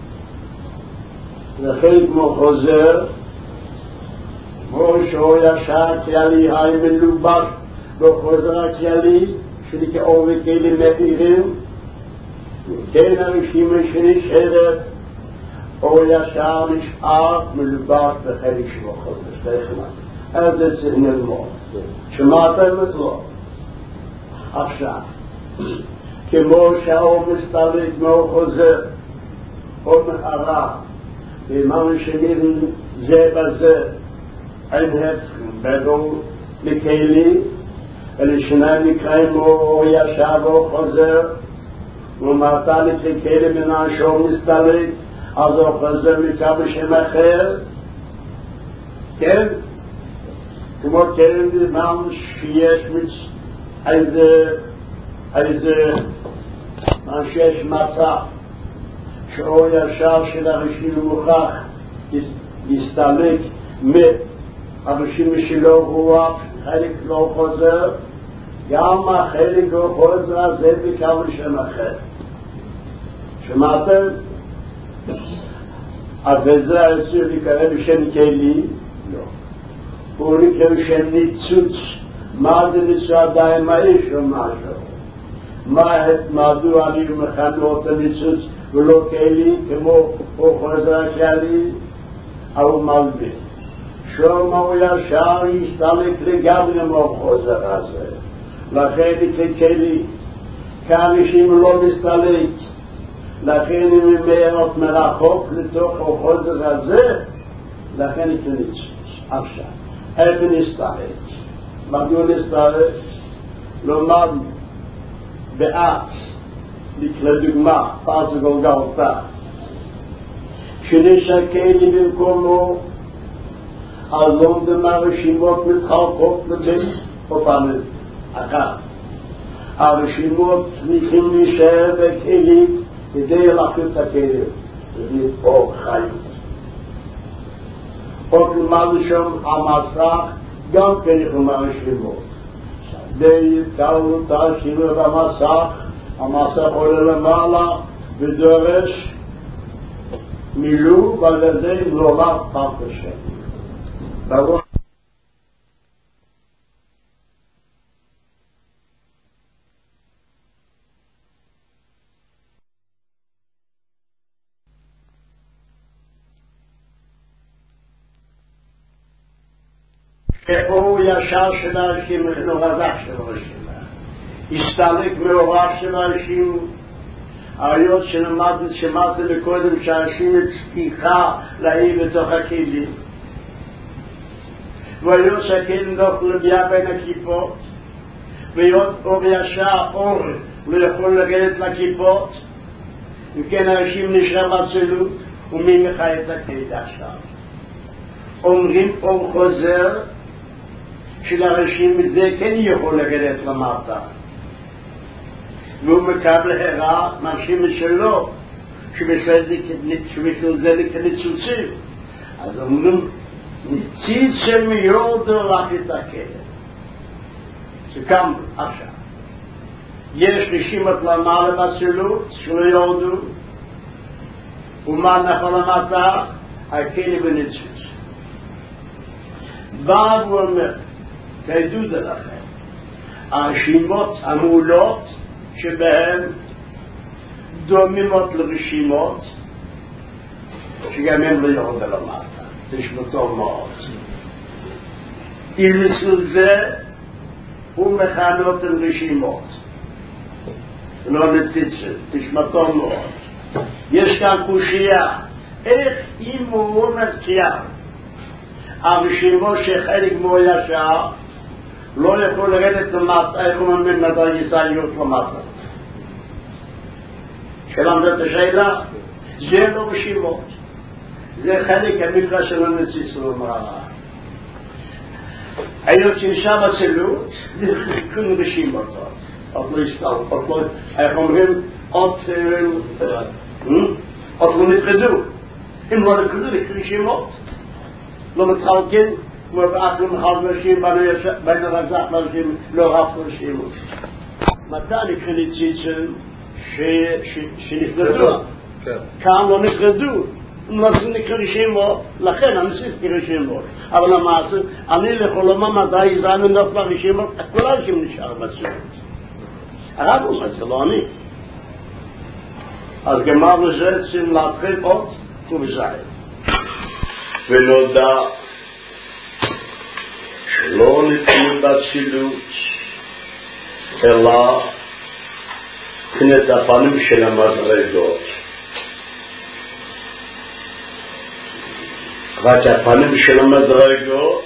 וחלק מו חוזר, מאור שאור ישאר כללי היי מלובש, וחוזר הכללי, שלי כאור וכלים מאירים, כן הרשימה שנשארת, אור ישר נשאר מלובש בחלק שלו חוזר, שתכנן. אז זה צריך ללמוד. שמעתם את לא? עכשיו, כמו שהאור מסתלק מאור חוזר, אור מחרה, ואמרנו שנראים זה בזה, אין הפכים, בדור לכלי, אלה שניים נקראים אור ישר ואור חוזר, ומעתה לכלי מנה שאור מסתלק, אז הוא חוזר נקרא בשם אחר, כן? כמו כן בזמן שיש איזה, איזה, מה שיש מצב, שאור ישר של הרשימה מוכח יסתלק מהרשימה שלו הוא חלק לא חוזר, גם החלק לא חוזר הזה נקרא בשם אחר. שמעתם? אז זה אסור להיקרא בשם כלי? לא. הוא נקרא בשם ניצוץ. מה זה ניצוץ עדיין האיש או משהו? מדוע אני מכנה אותו ניצוץ ולא כלי כמו הוא חוזר הכלי? הוא מלבין. שום הוא ישר יסתלק לגמרי מהחוזר הזה. לכן נקרא כלי. כאן אנשים לא מסתלק. לכן אם הם מהירות מרחוק לתוך החוזר הזה, לכן נקרא ניצוץ. עכשיו, איך נסתלק? מדוע נסתלק? לומד באט, לדוגמה, פרס גולגלתה, שנשקל במקומו, אז לא מדמה רשימות מתחלקות לבין אותן אחת. הרשימות צריכים להישאר בכלים כדי להחליט את הכלים, ולתפור חיים. עוד למה לשם המסך, גם כן יכולים הרשימות. די קראו את השינוי במסך, המסך עולה למעלה ודורש מילוא ועל ידי נולד פעם השם. או ישר של האנשים נורזק של ראשים הסתלק מאורח של האנשים היות שלמדנו שמעתם מקודם שהאנשים הצליחה להעיר בתוך הכלים והיות שהכלים לא יכולים להגיע בין הכיפות והיות אור ישר אור לא יכול לגדת לכיפות וכן האנשים נשאר בצלות ומי מחי את הכלי עכשיו אומרים אור חוזר של הראשים זה כן יכול לגדת למטה והוא מקבל הרע מרשים משלו שבשביל זה כניצוצים אז אומרים ניציץ שמיורדו לך את הכלב שקם עכשיו יש רשימות למעלה בצלות שלא יורדו ומה נפל למטה הכלב וניצוץ בא ואומר תדעו זה לכם הרשימות המעולות שבהן דוממות לרשימות שגם הם לא יורד על המטה תשמעו מאוד אילסו זה הוא מכנות על רשימות לא נציצת תשמעו מאוד יש כאן קושייה איך אם הוא מציע הרשימות שחלק מו ישר לא יכול לרדת למטה, איך הוא ממין מדי יסעיות למטה. שלמת את השאלה? זה לא רשימות. זה חלק המקרא של הנציץ לומר. היות שנשאר בצלות, זה כלום רשימות. עוד לא הסתל, עוד לא, איך אומרים, עוד לא נתחדו. אם לא נתחדו, זה רשימות. לא מתחלקים, כמו באקלו מחל נשים, בין הרזח לנשים, לא רב רשימות. מתי נקרא ניציצים שנפרדו? כאן לא נפרדו. לא נקרא רשימות, לכן הנסיס כרשימות. אבל למעשה, אני לכל אומה מדי זמן נוף לרשימות, כל האנשים נשאר בצלות. הרב אומר, זה לא אני. אז גמר לזה, צריכים להתחיל עוד, ובזהר. ונודע שלא נתנו בצילות אלא כנת הפנים של המדרגות רק הפנים של המדרגות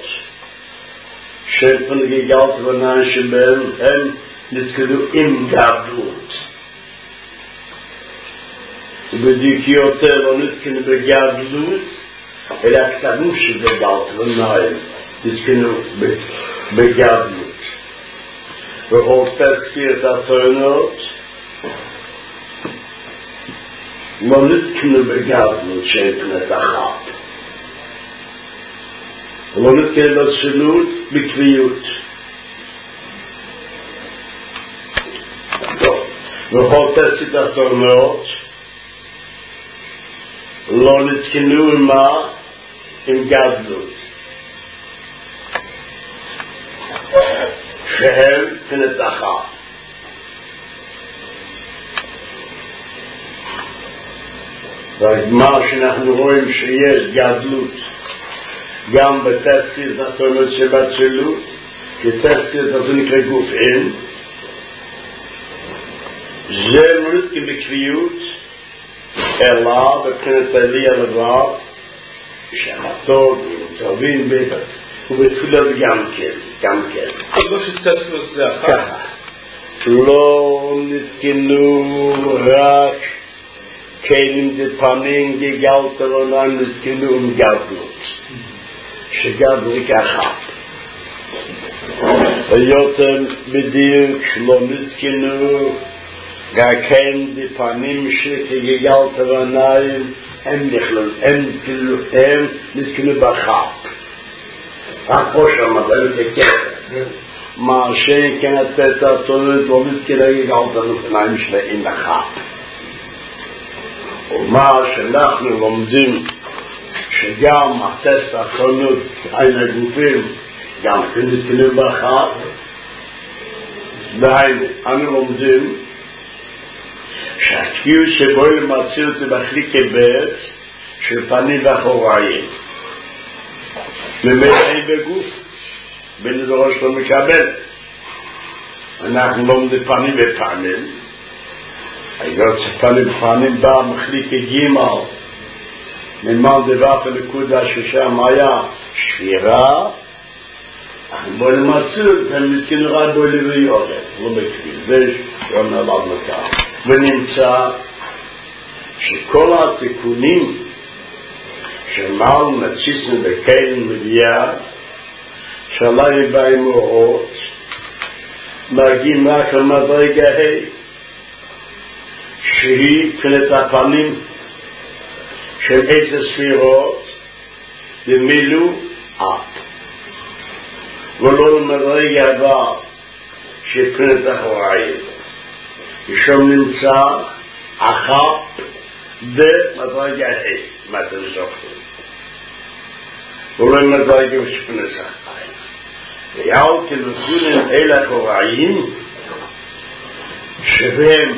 שפן גיגלת ונען שבהם הם נתקדו עם גדלות ובדיקיותר לא נתקנו בגדלות אלא הקטנים שבגלת ונען נתקנו בגדלות וכל פרקתי את התורנות לא נתקנו בגדלות שהפנת אחת ולא נתקנו בצלות בקביעות וכל פרקתי את התורנות לא נתקנו עמה עם גדלות שהם פנת אחת ומה שאנחנו רואים שיש גדלות גם בתפקיד התורנות שבצלות כתפקיד הזה נקרא גופים זה לא נתקן בקביעות אלא בבחינת העלייה לבד שהחטוב ומתרבים בטח ובתפילות גם כן, גם כן. לא שתפקיד זה אחר. לא נתקנו רק כלים דפנים גגלת ונען נתקנו עם גדלות שגדלות ככה ויותר בדיוק לא נתקנו והכן דפנים שגגלת ונען הם נכלו, הם הם נתקנו בחק רק פה שם אבל זה ככה מה שכן את התורנות לא נתקנה גגלת ונען שלהם בחק ומה שאנחנו לומדים שגם הטסט התורנות אין הגופים גם כן נתקנו בחק והנה אנו לומדים שהתקיעו שבו למציא אותי בחליקי בית של פנים ואחוריים ומלאים בגוף בין דורו שלו מקבל. אנחנו לומדים פנים ופנים. היות שפנים ופנים בא מחליק גימל, ממל דבר הנקודה ששם היה שבירה, בוא נמצא, הם כנראה בו לבי אורך, לא בכביל, זה יום נלד מכך. ונמצא שכל התיקונים שמל נציסנו בקהל מביאה, שעליי באים אורות, מגיעים רק למדרגה ה' שהיא פנת הפנים של עשר ספירות במילוא אף. ולא למדרגה הבאה שפנת אחוריים. ושם נמצא אחת במדרגה ה' מה אתם זוכרים. ולא למדרגה שפנת אחוריים. ויאו כנכונים אל אחוריים שבהם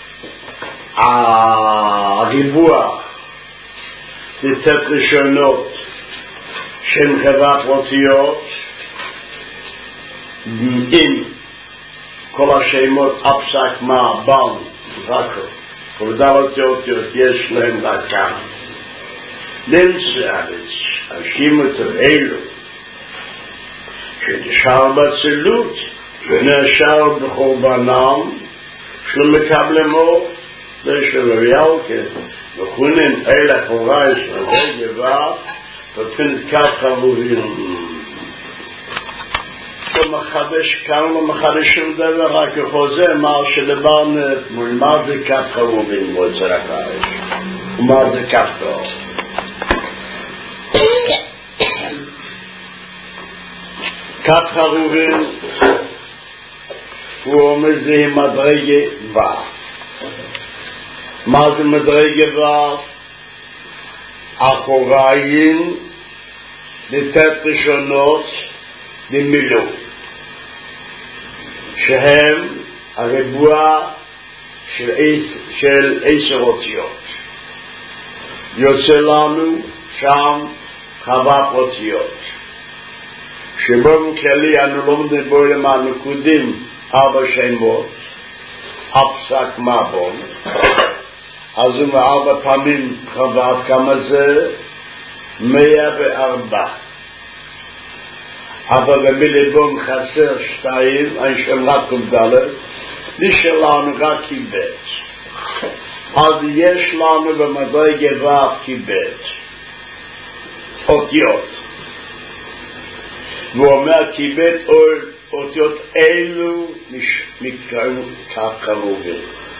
הריבוע לתת ראשונות שהן חברה פרטיות עם כל השמות אפסק מה בן וקו ובדלת אותיות יש להם רק כאן נמצא השכימות האלו שנשאר בצילות ונשאר בחורבנם שלא מקבלם אור ושלא יאוקת וכונים אל אחורי שמזה גבר ופנת כך חרובים לא מחדש כאן לא מחדש שום דבר רק חוזה מה שדברנו מול מה זה כך חרובים מוצר הקרש ומה זה כך טוב כך חרובים הוא אומר זה מדרגה ו' מה זה מדרגה ו' אחוריים לתת ראשונות במילוא שהם הריבוע של, של עשר אותיות יוצא לנו שם חווה פרטיות שבום כלי אנו לומדים בו למען נקודים ארבע שמות אפסק מבון אז הוא מארבע פעמים חווה כמה זה מאה וארבע אבל במילבון חסר שתיים אין שם רק קומדלת נשארנו רק קיבט אז יש לנו במדרגה ו' קיבט אותיות והוא אומר קיבט אותיות אלו נקראים כך קרובים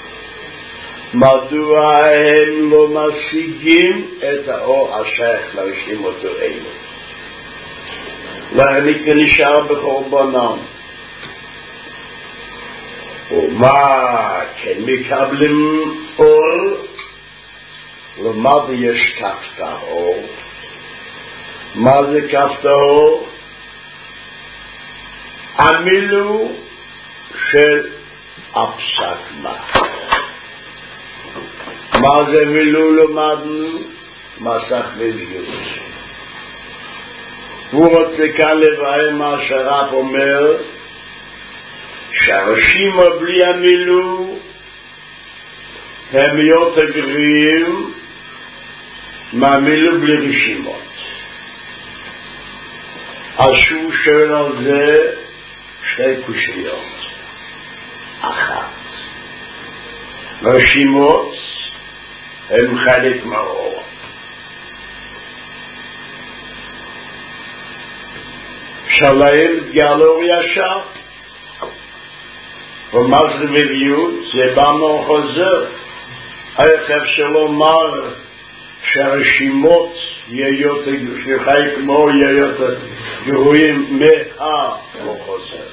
מדוע הם לא משיגים את האור השייך לרשימות אלו להניק נשאר בחורבנם ומה כן מקבלים אור למה יש כפת האור מה זה כפת האור המילוא של הפסק מה מה זה מילוא למדנו מסך מביאות הוא רוצה כאן לבאר מה שהרב אומר שהרשימה בלי המילוא הם יותר גבוהים מהמילוא בלי רשימות אז שהוא שואל על זה שתי קושיות אחת רשימות הם חלק מהאור שלהם גלור ישר ומה זה מביאות זה בא מהחוזר איך אפשר לומר שהרשימות יהיות שחי כמו יהיות גרועים מהחוזר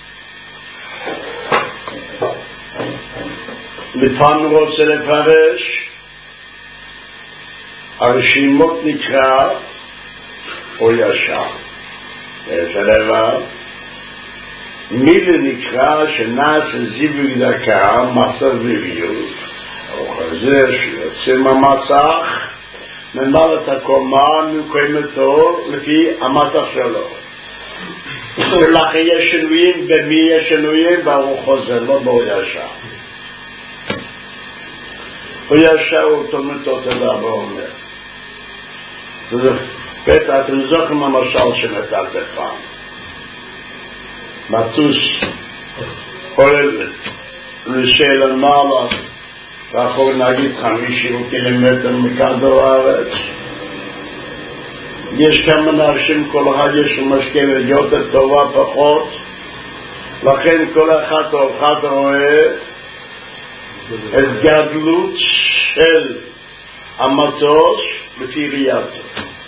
לפעמים רוצה לפרש הרשימות נקרא או ישר זה דבר מילה נקרא שנעשה זיווג דקה מסר זיוויות או חוזר שיוצא מהמצח ממלא את הקומה מקיימתו לפי המסך שלו ולכן יש שינויים, במי יש שינויים, והוא חוזר, לא בו ישר. הוא ישר אותו מתות אליו ואומר. בטח, אתם זוכרים המשל שנתת פעם. מטוס עולה לשאל למעלה, ואחור נגיד חמישים קילומטר מכדור הארץ. יש כמה אנשים, כל אחד יש משכבת יותר טובה פחות, לכן כל אחד או אחד רואה את גדלות של המטוס לפי ראייתו.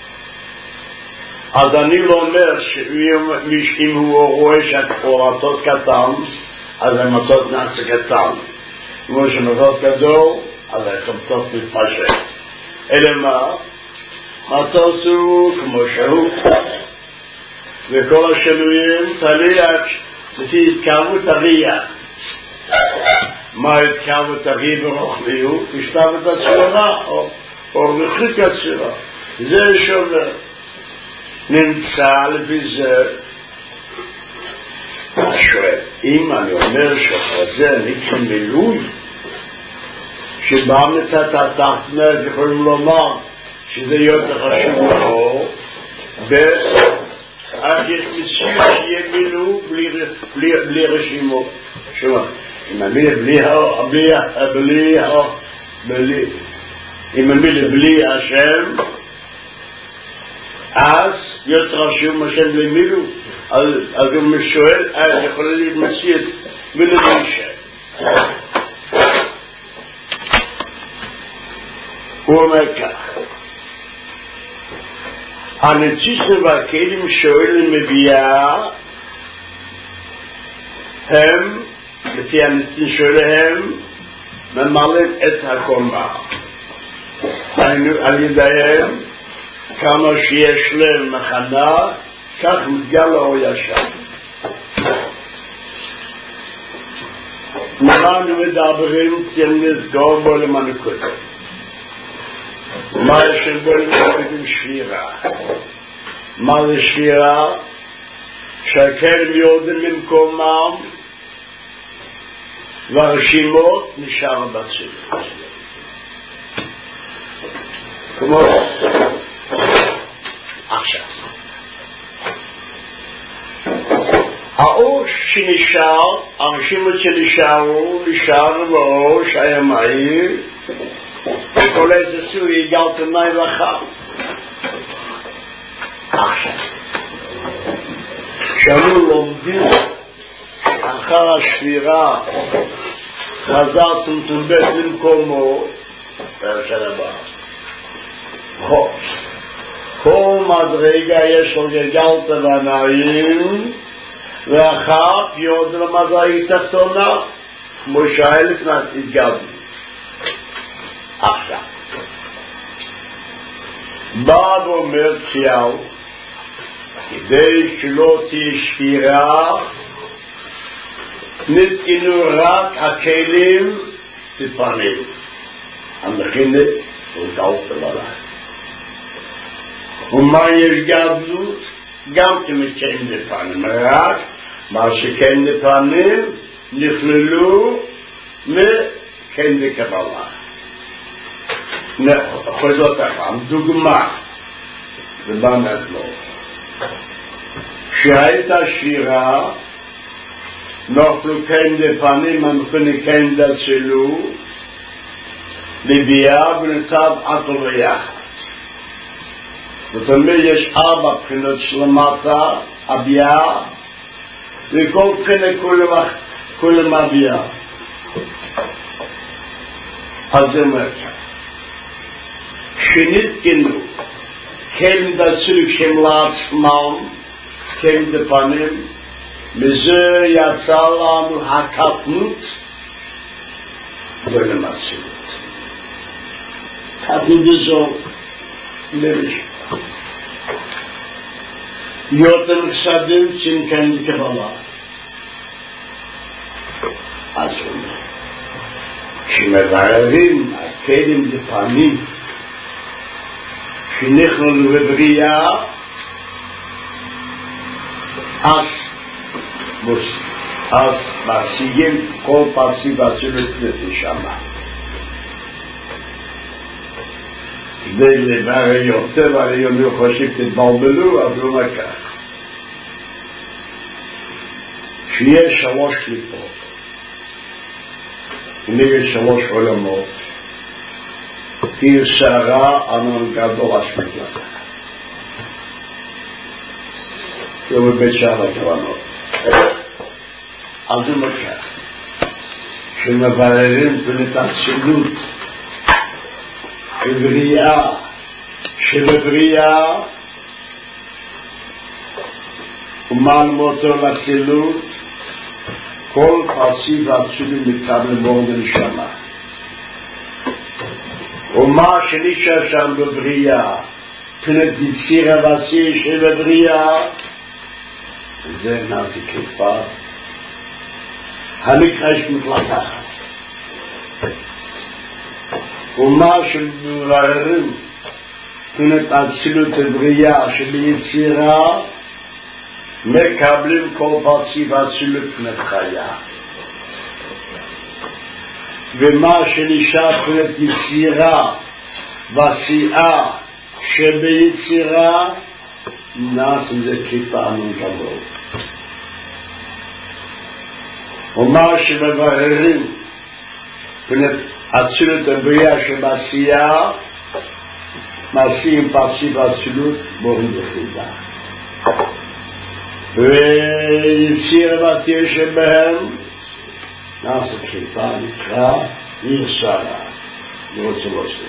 אז אני לא אומר שאם הוא רואה שהמטוס קטן, אז המטוס נעשה קטן. כמו שמטוס גדול, אז המטוס מתפשט. אלא מה? מטוס הוא כמו שהוא, וכל השינויים תלוי לפי התקרבות הראייה. מה התקרבות הראייה ברוחביות? השתוות הצורה, או רחוק הצורה. זה שובר. נמצא לפי זה. שואל, אם אני אומר שחזה נקרא מילוי, שבא מצאת התחתונה, יכולים לומר, שזה יותר חשוב לאור, ואך יש מציאות שיהיה מילוא בלי רשימות. שמה, אם המילה בלי בלי אם המילה בלי השם, אז יותר חשוב השם בלי מילוא. אז הוא שואל, אז יכול להיות מציאות מילוא בלי שם. הוא אומר כך, הנציסים והכלים שואלים מביאה הם, לפי הנציסים שואלים, ממלאים את הקומה. על ידיהם, כמה שיש להם מכנה, כך מתגלה או ישר. אנחנו מדברים צריכים לסגור בו למנקות. מה יש בו למנקות שבירה? מה זה שבירה? שהכלים יורדים ממקומם והרשימות נשאר בצילות. כמו עכשיו. האור שנשאר, הרשימות שנשארו, נשאר באור שהיה מהיר, וכל איזה סור יגלת מים וחם. עכשיו. כשאנו לומדים אחר השבירה, חזר צמצומת למקומו, פרשן הבא. חוץ. כל מדרגה יש לו גלגלת ונעים, ואחר יורד למדרגה תחתונה, כמו שהיה לפני התגלגלות. עכשיו. בא ואומר ציהו, כדי שלא תהיה שבירה, נתקנו רק הכלים תפנים. המכינת הוא גלת לבלה. ומה יש גדלות? גם כמכן לפנים. רק מה שכן לפנים נכללו מכן לקבלה. חוזות אחם, דוגמה, ובאמת לא. שהייתה שירה, נוכלו כן לפנים, המכוני כן דצלו, לביאה ונצב עטו ויחד. זאת אומרת, יש ארבע בחינות שלמטה, הביאה, וכל בחינה כולם הביאה. אז זה אומר כך. שנתקנו, כן דצלו שם לעצמם, כן דפנים, מזה יצא לנו הקטנות ולמציאות. קטנות זו למשפט. יותר חסדים צינקן לקבלה. אז הוא אומר, כשמבררים הכלים לפנים שנכללו בבריאה, אז אז משיגים כל פרצי ואצילות נשמה כדי לברר יותר והרי אני חושב תתבלבלו אז לא לקח שיש שלוש קליפות נגד שלוש עולמות תיר שערה ענן גדול השמיט לך כמו בבית שער הכוונות אז הוא לקח שמבררים בנת הצילות בבריאה שבבריאה ומעל מותו לצילות כל פרצי והצילים מתקבל מור ונשמה ומה שנשאר שם בבריאה פנת יציר הבשי שבבריאה זה נעתי כיפה הנקרא יש מתלקחת ומה שמבררים פנת הצילות הבריאה שביצירה מקבלים כל פרצי והצילות פנת חיה ומה שנשאר פנת יצירה ועשייה שביצירה נעשה זה כיפה ענון גדול ומה שמבררים פנת הצילות הבריאה שבעשייה מעשים פרצי והצילות בורים בחידה ויציר בתיר שבהם נעשה כיפה נקרא נרסרה נרצה לוסף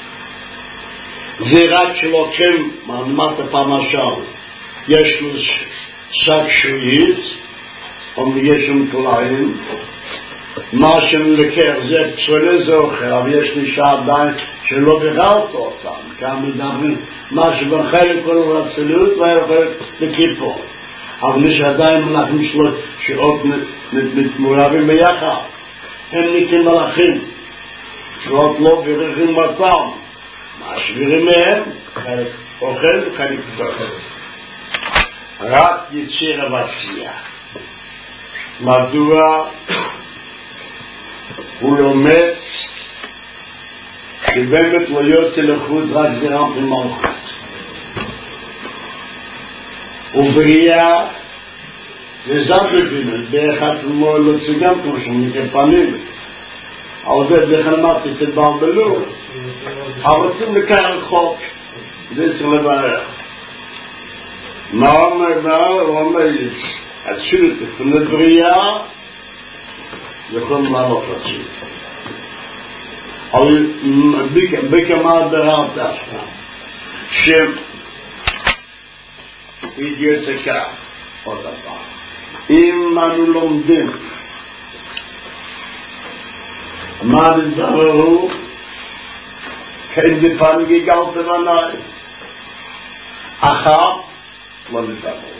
זה רק שלוקחים מעלמת הפעם השאר יש לו שק שועית ויש לו כליים מה שמלקח זה פסולי זוכר אבל יש לי שעדיין שלא ביררת אותם כאן מדברים מה שבחלק כל הרצילות והיכולת לכיפור אבל יש עדיין מלאכים שלו שעוד מתמורבים ביחד הם נקראים מלאכים שעוד לא ביררים אותם מה שבירים מהם חלק אוכל וחלק זוכר רק יציר הבעשייה מדוע הוא לומד שבאמת לא יוצא לחוץ רק זרם במלכות ובריאה וזאת לבינות באחד כמו לא ציגם כמו שאומרים כפנים אבל זה אמרתי תתבלבלו אבל רוצים לקח חוק זה צריך לברך מה אומר מה הוא אומר הצילות לפנות בריאה יכול לעלות לצילות אבל בכמה בררת שם ידיעות כך עוד הפעם אם אנו לומדים מה נדברו כן דפן גיגל בבנאי אחת לא נדברו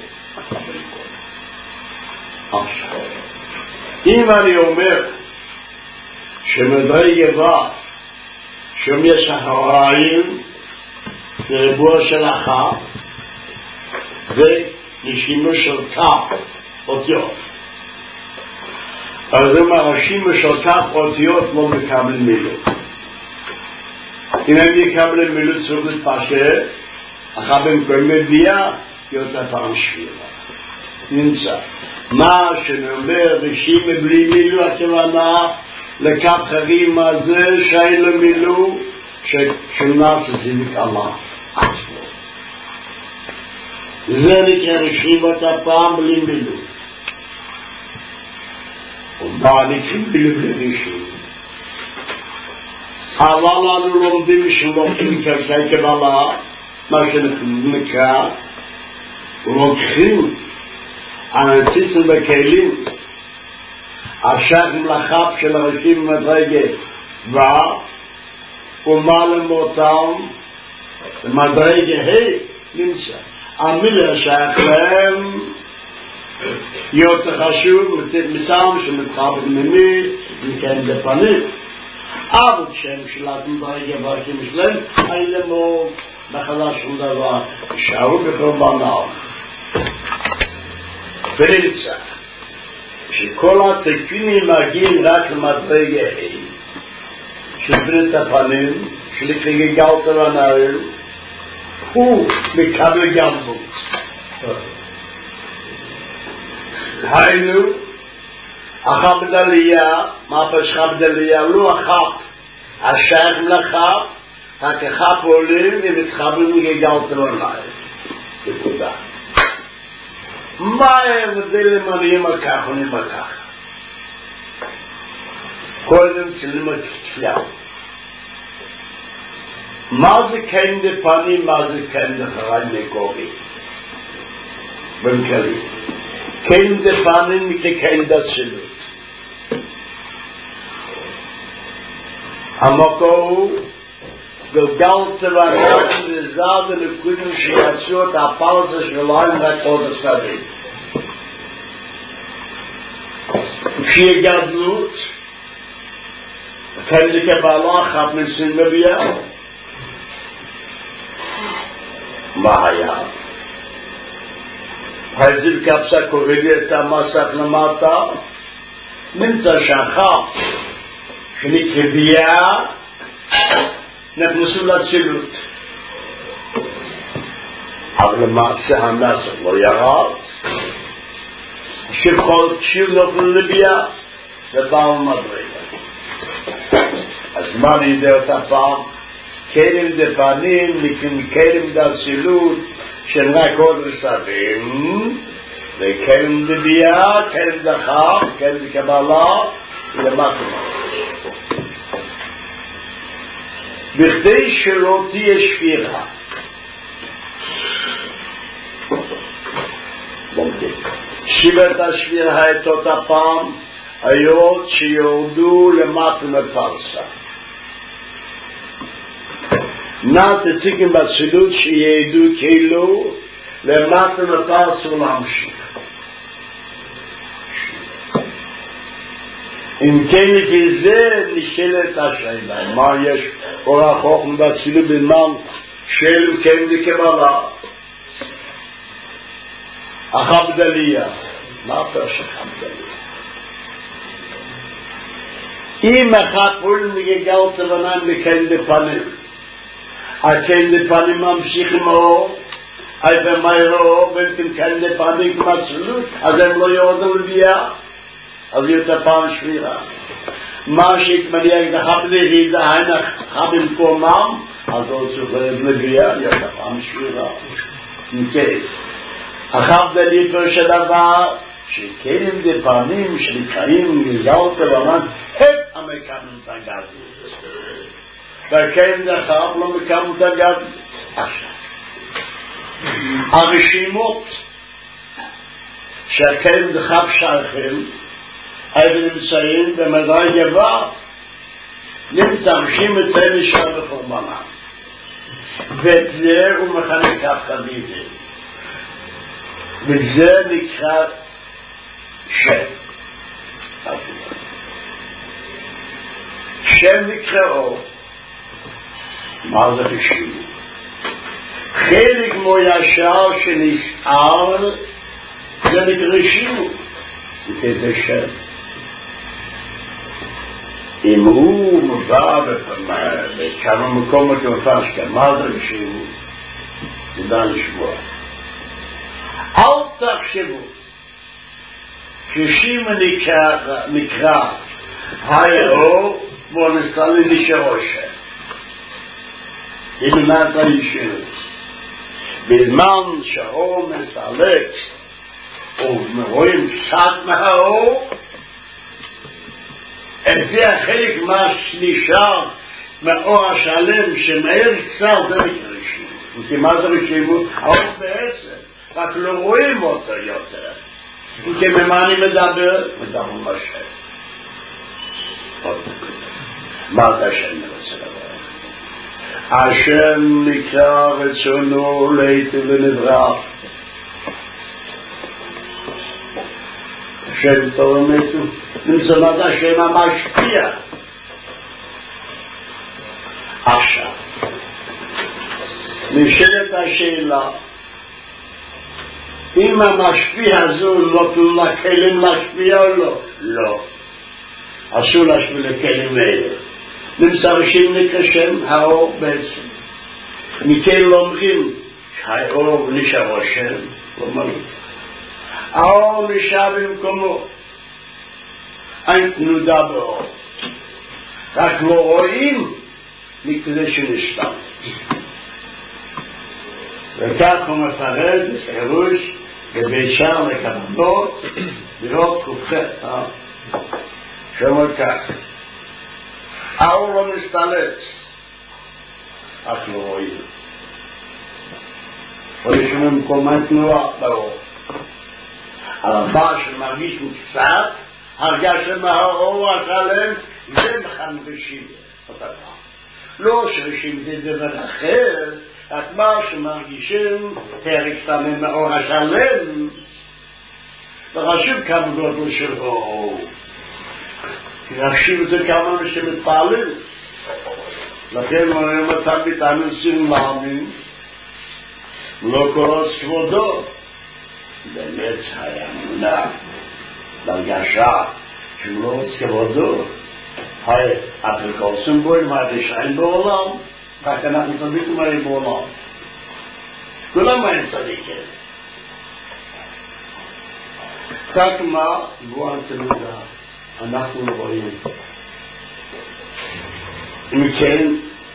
עכשיו אם אני אומר שמדרי גבע שם יש אחראים לריבוע של אחת ולשימוש של כך אותיות אז אם השימוש של כך אותיות לא מקבל מילות אם הם יקבלים מילות צריך להתפשט אחר במקום מביאה יותר פעם שבירה נמצא מה שנאמר ושימה בלי מילו הכוונה לכך חרים הזה שאין לו מילו שנעשה זיוויק Allah עצמו זה נקרא רשימת הפעם בלי מילו ומה נקרא מילו בלי רשימה אבל אנו לומדים שלוקים כרסי קבלה מה שנקרא לוקחים הנציצים בכלים השך מלאכיו של הראשים במדרגת ומה למותם במדרגת ה' נמצא המילה השייך להם יותר חשוב מצם שמתחבר ממי מכן בפנים אבל כשהם שלטים ברגע והקים שלהם אין למו מחדש שום דבר יישארו בקורבן העם ונמצא שכל התקפינים מגיעים רק למדרגה A, שברת הפנים, שלפי גלת הנער, הוא מקבל גלבו. היינו, אחר בדליה, מה פשך בדליה? לא אחר, השייך מלאכיו, רק אחר עולים ומתחברים לגלת הנער. נקודה. מה ההבדל למענים על כך עונים על כך? קודם צילם התפילה. מה זה כן דפנים, מה זה כן דחרן מקורי? במקלי. כן דפנים מכן דצילות. המקור הוא גלגלת והגלגל וזד ולקודים שיצאו את הפרסה שלהם רק עוד הסתרים. שיהיה גדלות, כן לקבלה אחת ניסים מביאה. מה היה? הזיל קפסה קובלי את המסך למטה, נמצא שחף שנקביעה, נכנסו לצילות. אבל למעשה המסך לא ירד, שבכל קשיר נופל לביאה, ובאו מדרגה. אז מה לידי אותה פעם? כלים דפנים, כלים דצילות, שהם רק עוד רסבים, וכלים דבייה, כלים דחף, כלים דקבלה, ולמטה. בכדי שלא תהיה שפירה. שיבת השפירה את אותה פעם, היות שיורדו למטה מפרסה. נתציגים בצילות שיעדו כאילו למטה מפרסה ולהמשיך. אם כן לפי זה נשאלת השאלה, מה יש אורח חוכם בצילות בזמן של כן וקבלה? החבדליה, מה פרש החבדליה? אם אחד פועל מגגלת לבניים לכן דפנים, הכן דפנים ממשיכים אור, איפה מהירו, בנתם כן דפנים כמצלות, אז הם לא יורדו לביאה, אז יש הפעם שבירה. מה שהתמניע את החבדליה, זה היה במקומם, אז עוד סופרת לביאה, יש הפעם שבירה. נקרא. החבדליה פרש הדבר, שכלים דפנים שנקראים גזלת לבניים, הם המקבלים את הגזל. וכלים דחף לא מקבלים את הגזל. עכשיו. הרשימות שהכלים דחף שייכים, הם נמצאים במדרג גבוה, נמצאים אצל אישה בחורבנה. ואת זה הוא מכנה כך חביבים. וזה נקרא שם. שם נקראו, מה זה חשוב? חלק מו ישר שנסער, זה נקרא שימו. זה שם. אם הוא מובא בכמה מקומות מפרש, מה זה שימו? נדע לשמוע. אל תחשבו ששימה נקרא היאו בו נסתלי לשרושה. אם נעשה ישירות. בזמן שהאור מסתלק ורואים קצת מהאור, את זה החלק מה שנשאר מהאור השלם שמאיר קצת זה נקרא שימו. כי מה זה רשימות? האור בעצם רק לא רואים אותו יותר. כי ממה אני מדבר? מדבר משהו. מה זה השם רוצה לדבר? השם נקרא רצונו להיטיב ונברא. השם תורמתו. נמצא מה זה השם המשפיע. עכשיו. נשאלת השאלה אם המשפיע הזו נותן לכלים להשפיע או לא? לא. אסור להשפיע לכלים האלה. נמצא ראשים נקרשם האור בעצם. מכן לא אומרים שהאור נשאר רושם, לא מלא. האור נשאר במקומו. אין תנודה באור. רק לא רואים מכזה שנשתם. וכך הוא מפרד בפירוש בבית שער לקבלות לראות כ"ח, שאומר כך, האור לא מסתלץ, רק לא רואים. רואים שמקומה תנועה באור. אבל שמרגיש קצת, הרגש מהאור השלם, זה מחנבשים אותה. לא שרשים זה דבר אחר, רק מה שמרגישים פרק סתם מהאור השלם, ורשום כמה גודל של אור. רשום את זה כמה שמתפעלים. לכן אומרים אותם מתאמצים להאמין, לא קורס כבודו. באמת האמונה, בהרגשה שהוא לא רוצה כבודו. היי, אבל קורסים בו עם הרשעים בעולם, רק אנחנו צדיקים הרי בעולם. כולם הם צדיקים. רק מה? בוא הנתנודה, אנחנו לא רואים. מכן,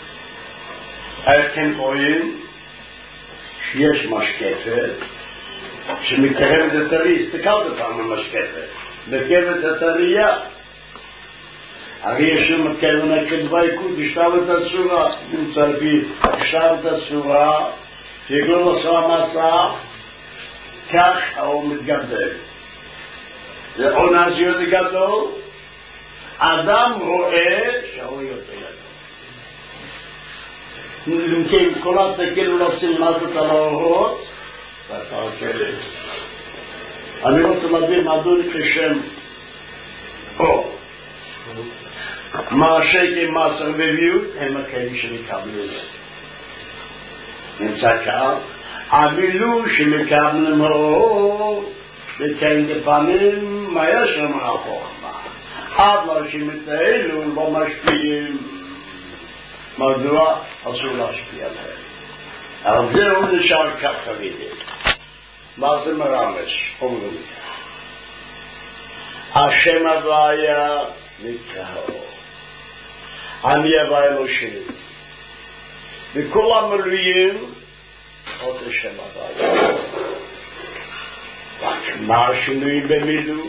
אתם רואים שיש משקפת, שמתקרבת את הראי, הסתכלת פעם המשקפת, מתקרבת את הראייה. הרי יש שם מתקרבן הכתבה יקוד, ישתב את הצורה, נמצא לפי, ישתב את הצורה, יגלו לסוע המסע, כך האור מתגדל. זה עונה שיותר גדול, אדם רואה שהאור יותר גדול. למכן כל הסתכל ולשים משהו על האורות, ואתה הכלב. אני רוצה להבין מדוע כשם אור. מה השקם מעשר בביאות הם הכלים שמקבלו את זה. נמצא כאן, המילוא שמקבלים אור, וכן לפעמים מה יש שם החוכמה. עד לא שמתאלו לא משפיעים. מדוע אסור להשפיע להם. אבל זהו נשאר כך תמידי. מה זה מרמש? אומרים כך. השם הוויה נקרא אור. אני הווה אלושים. וכל המלויים עוד השם הוויה. רק מה השינוי במילוא?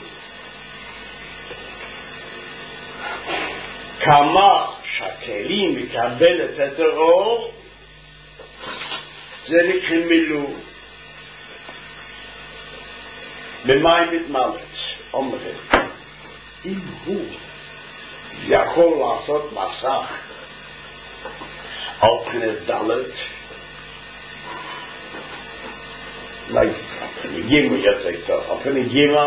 כמה שהכלים מקבלת את האור, זה נקרא מילוא. במה היא מתמלאת? אומרים, אם הוא יכול לעשות מסך על פני דלת, פני גימל יוצא טוב, על פני גימל,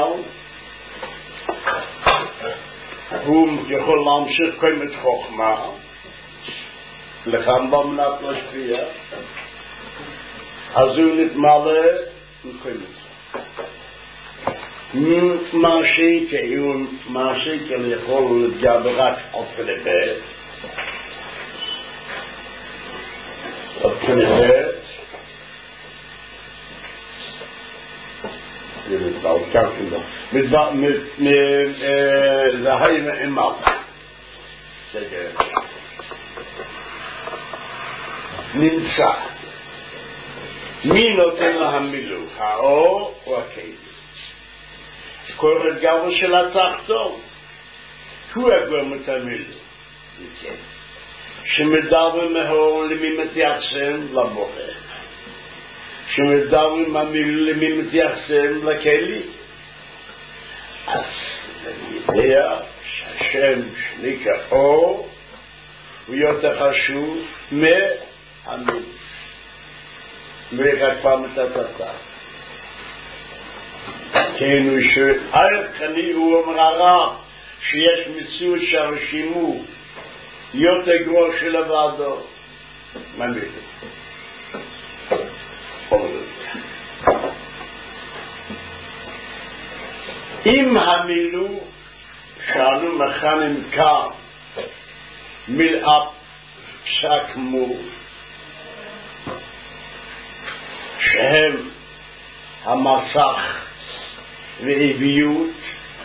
הוא יכול להמשיך קיימת חוכמה, לכאן במנת להשפיע, אז הוא נתמלא וקיימת. מה שכאילו, מה שכאילו יכול להתגבר רק על פני בית, על פני בית, זה מתבעל כך כזה, מתבעל, זה היי מאמר, זה גרם. נמצא, מי נותן לה המילוא, האור או הכלים? כל הגבר של התחתון, הוא הגורם את המילוא. שמדבר מהאור למי מתייחסם לבורא. שמדבר מהמילוא למי מתייחסם לכלי. אז אני יודע שהשם שנקרא אור הוא יותר חשוב מהמילוא. ורק פעם את התחתון. כן, הוא שאל כני הוא אומר הרב שיש מציאות שהרשימו יותר גרוע של הוועדו. מה מבין? אומרים אם המילו שאנו מכנים כאן מילאת פסק מור שהם המסך ועביות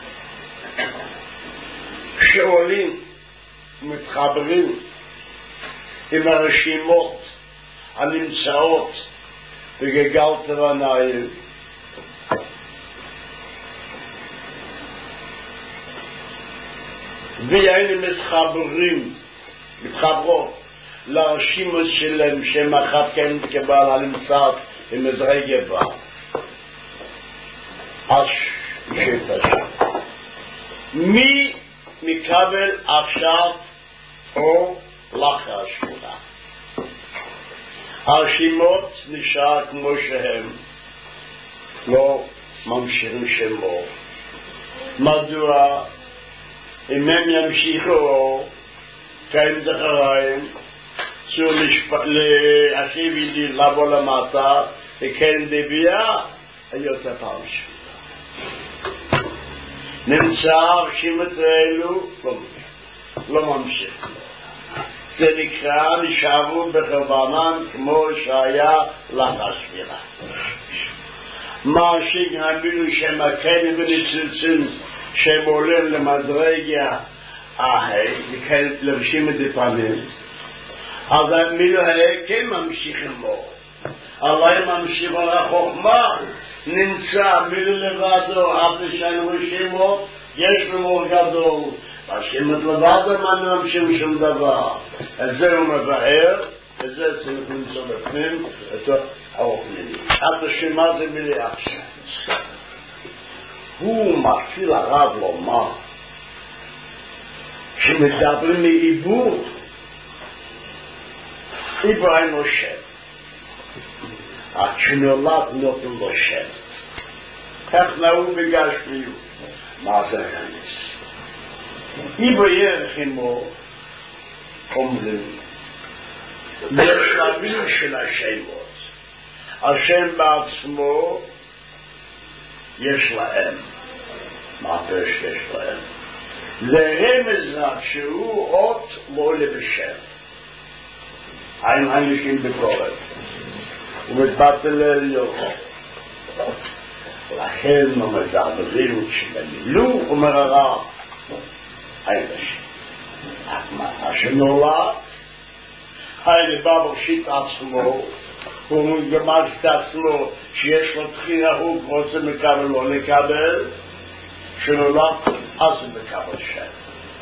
שעולים ומתחברים עם הרשימות הנמצאות בגלגל תבניים והיינו מתחברים מתחברות לרשימות שלהם שהם אחת כן כבעל הנמצאת עם עזרי גבה אז ישת השם מי מקבל עכשיו או לאחר השמונה הרשימות נשאר כמו שהם לא ממשיכים שמות מדוע אם הם ימשיכו קיים זכריים צור לאחיו ידי לבוא למטה וקיים דבייה היותר פעם שמונה נמצא הרשימות האלו לא ממשיך זה נקרא נשארו בחרבנם כמו שהיה לאחר שבירה מה שגמילו שהם הקיינים וניצוצים שהם עולים למדרגיה ההי וכאלה לרשים את הפנים אז המילו ההי כן ממשיכים בו אבל הם ממשיכים על החוכמה נמצא מילו לבדו אף שאנו רשים בו יש במור גדול השם את לבדו מה ממשיכים שום דבר אז זה הוא מבאר וזה צריך למצוא בפנים את האופנים עד השמה זה מילי עכשיו הוא מתחיל הרב לומר שמדברים מעיבור עיבור אינו שם עד שנולד נותן לו שם כך נהוג בגשמיות מה זה כנס עיבור ירח עמו אומרים יש רבים של השמות השם בעצמו יש להם מה פרש יש להם זה רמז רק שהוא אות לא לבשם אין אנשים בקורת ומתבטל לעליון לכן אומר דעבדים שבמילו אומר הרב אין אנשים השם נולד אין לבא בראשית עצמו הוא גמר את עצמו שיש לו תחילה הוא רוצה מקבל לא לקבל שנולד אז הוא מקבל שם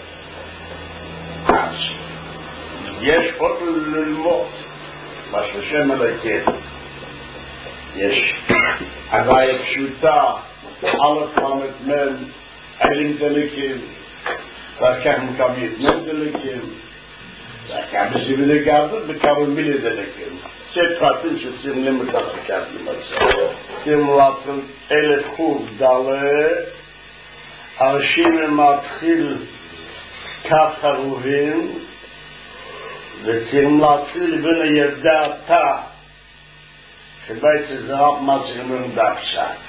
אז יש עוד ללמוד מה ששם הלכת יש הוויה פשוטה א' חמת מן אלים דליקים וכך מקבל מן דליקים וכך בסיבי לגדות מקבל מילי דליקים זה פרטים שצריכים למד לחקת למצוא צריכים להתחיל אלף חוב דלה הרשים מתחיל כף חרובים וצריכים להתחיל בין הידעתה שבית הזרב מה צריכים למדע קצת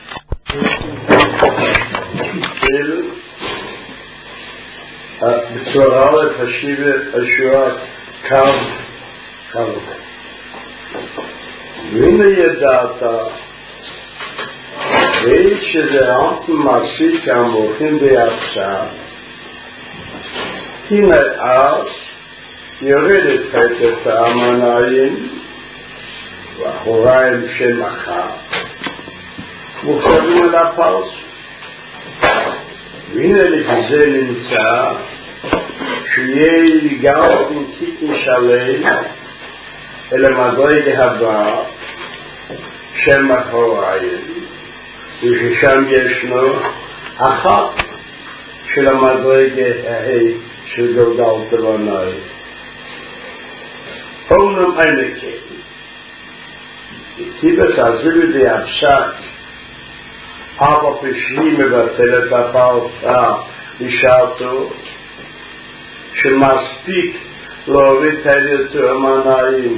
בצורה א' השיבה השורת קו חרובים והנה ידעת ואית שזה אנטי מעשי כמוכן ביחסה הנה אז יורדת חטאת המנעים ואחוריים שם אחר מוכרים על הפרס והנה לפי זה נמצא שיהיה גם נציק משלם אלא מדרג הבא שם אחוריים וששם ישנו אחת של המדרג ההי של גלגל תבניים אומנם אין כן טיבס עזיבי די הפסק אבא פשעי מבטל את הפרסה בשעתו שמספיק להוריד את המנעים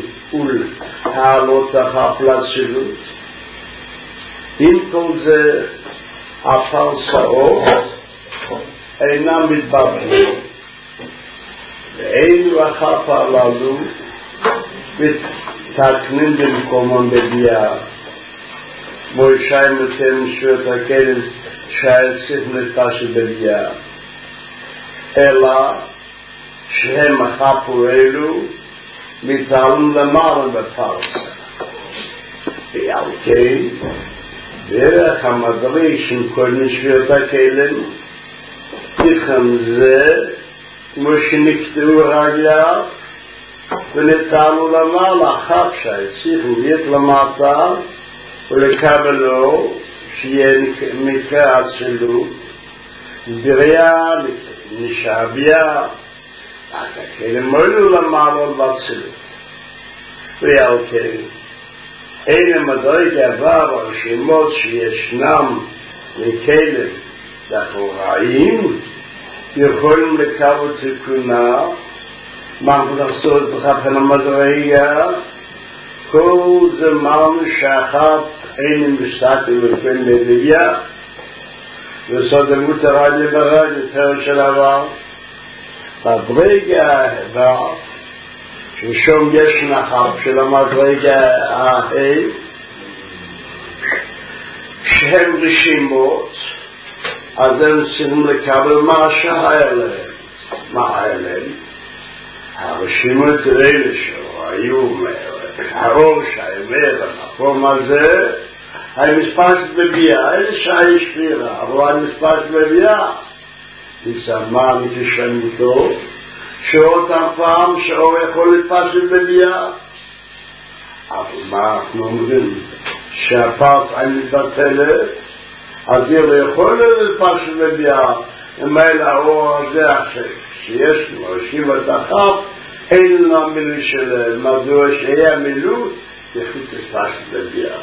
ולהעלות החפלציות עם כל זה הפרסאות אינם מתבטלים. ואילו החפה הללו מתקנים במקומם בביאה. מוישי מתן שיות הכנס שהעצית נתפשת בביאה. אלא שהם החפו אלו מתעלם למעלה בפרסה. ועל כן, דרך המדריך של כל נשביות הכלם, תיכם זה, כמו שנקטעו רגליו, ונתעלו למעלה, אחר שהצליחו להיות למטה, ולקבלו, שיהיה מקרה עצלות, בריאה, נשאביה, אז הכלם מועלו למעלה בעצלות. ועל כן, אין המדריג עבר הרשימות שישנם מכלם דחוראים יכולים לקבל תיקונה מחזור בחפן המדריגה כל זמן שאחת אין מסתכל לפן בביאה וסוד המותר עד לברד יותר של עבר מדריגה עבר ששום יש נחב של המדרגה ההי שהם רשימות אז הם צריכים לקבל מה שהיה להם מה היה להם הרשימות האלה שהיו האור שהאמר המקום הזה היה מספשת בביאה אלה שהיה שפירה אבל היה מספשת בביאה נצמה מתשלמותו שאותם פעם שאור יכול להתפשט בביאה אבל מה אנחנו אומרים שהפרס אין מתבטלת אז היא לא יכול להתפשט בביאה אם אין האור הזה עכשיו שיש לו שיבת אחת אין לנו המילוי שלהם מדוע שיהיה המילוי יחליט להתפשט בביאה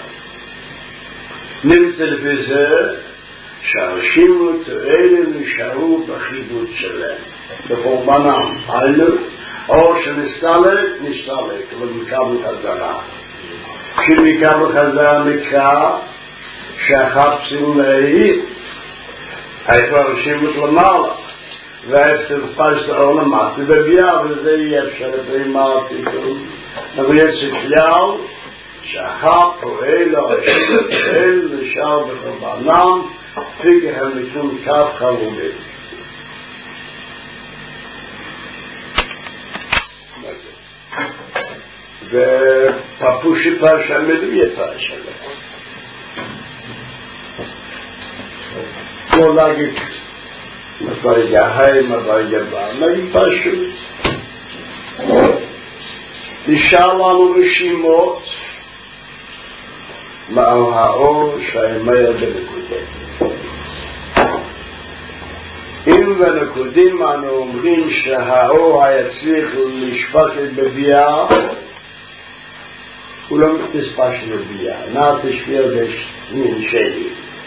נמצא לפי זה שהרשימות האלה נשארו בחידוד שלהם בחורבנם, היינו, או שנסתלק, נסתלק, אבל מקבל חזרה. כשמקבל חזרה נקרא, שהחפשים להעיד, איפה הרשימות למעלה, ואיפה תפשט האור למטה בביאה, וזה יהיה אפשר לפעימה התיקון. אבל יש כלל, שהחפ פועל, הרשימות האלה נשאר בחורבנם, כפי הם נקראים קו חלומית. ופפושי פרשה מלוויה פרשה כמו להגיד מדרגה היי, מדרגה בא, נגיד פשוט נשאר לנו רשימות מעל האור שהאמר בנקודים אם בנקודים אנו אומרים שהאור היצליח לשפשת בביאה הוא לא מתספש בביאה, נע תשפיר בשמין שלי.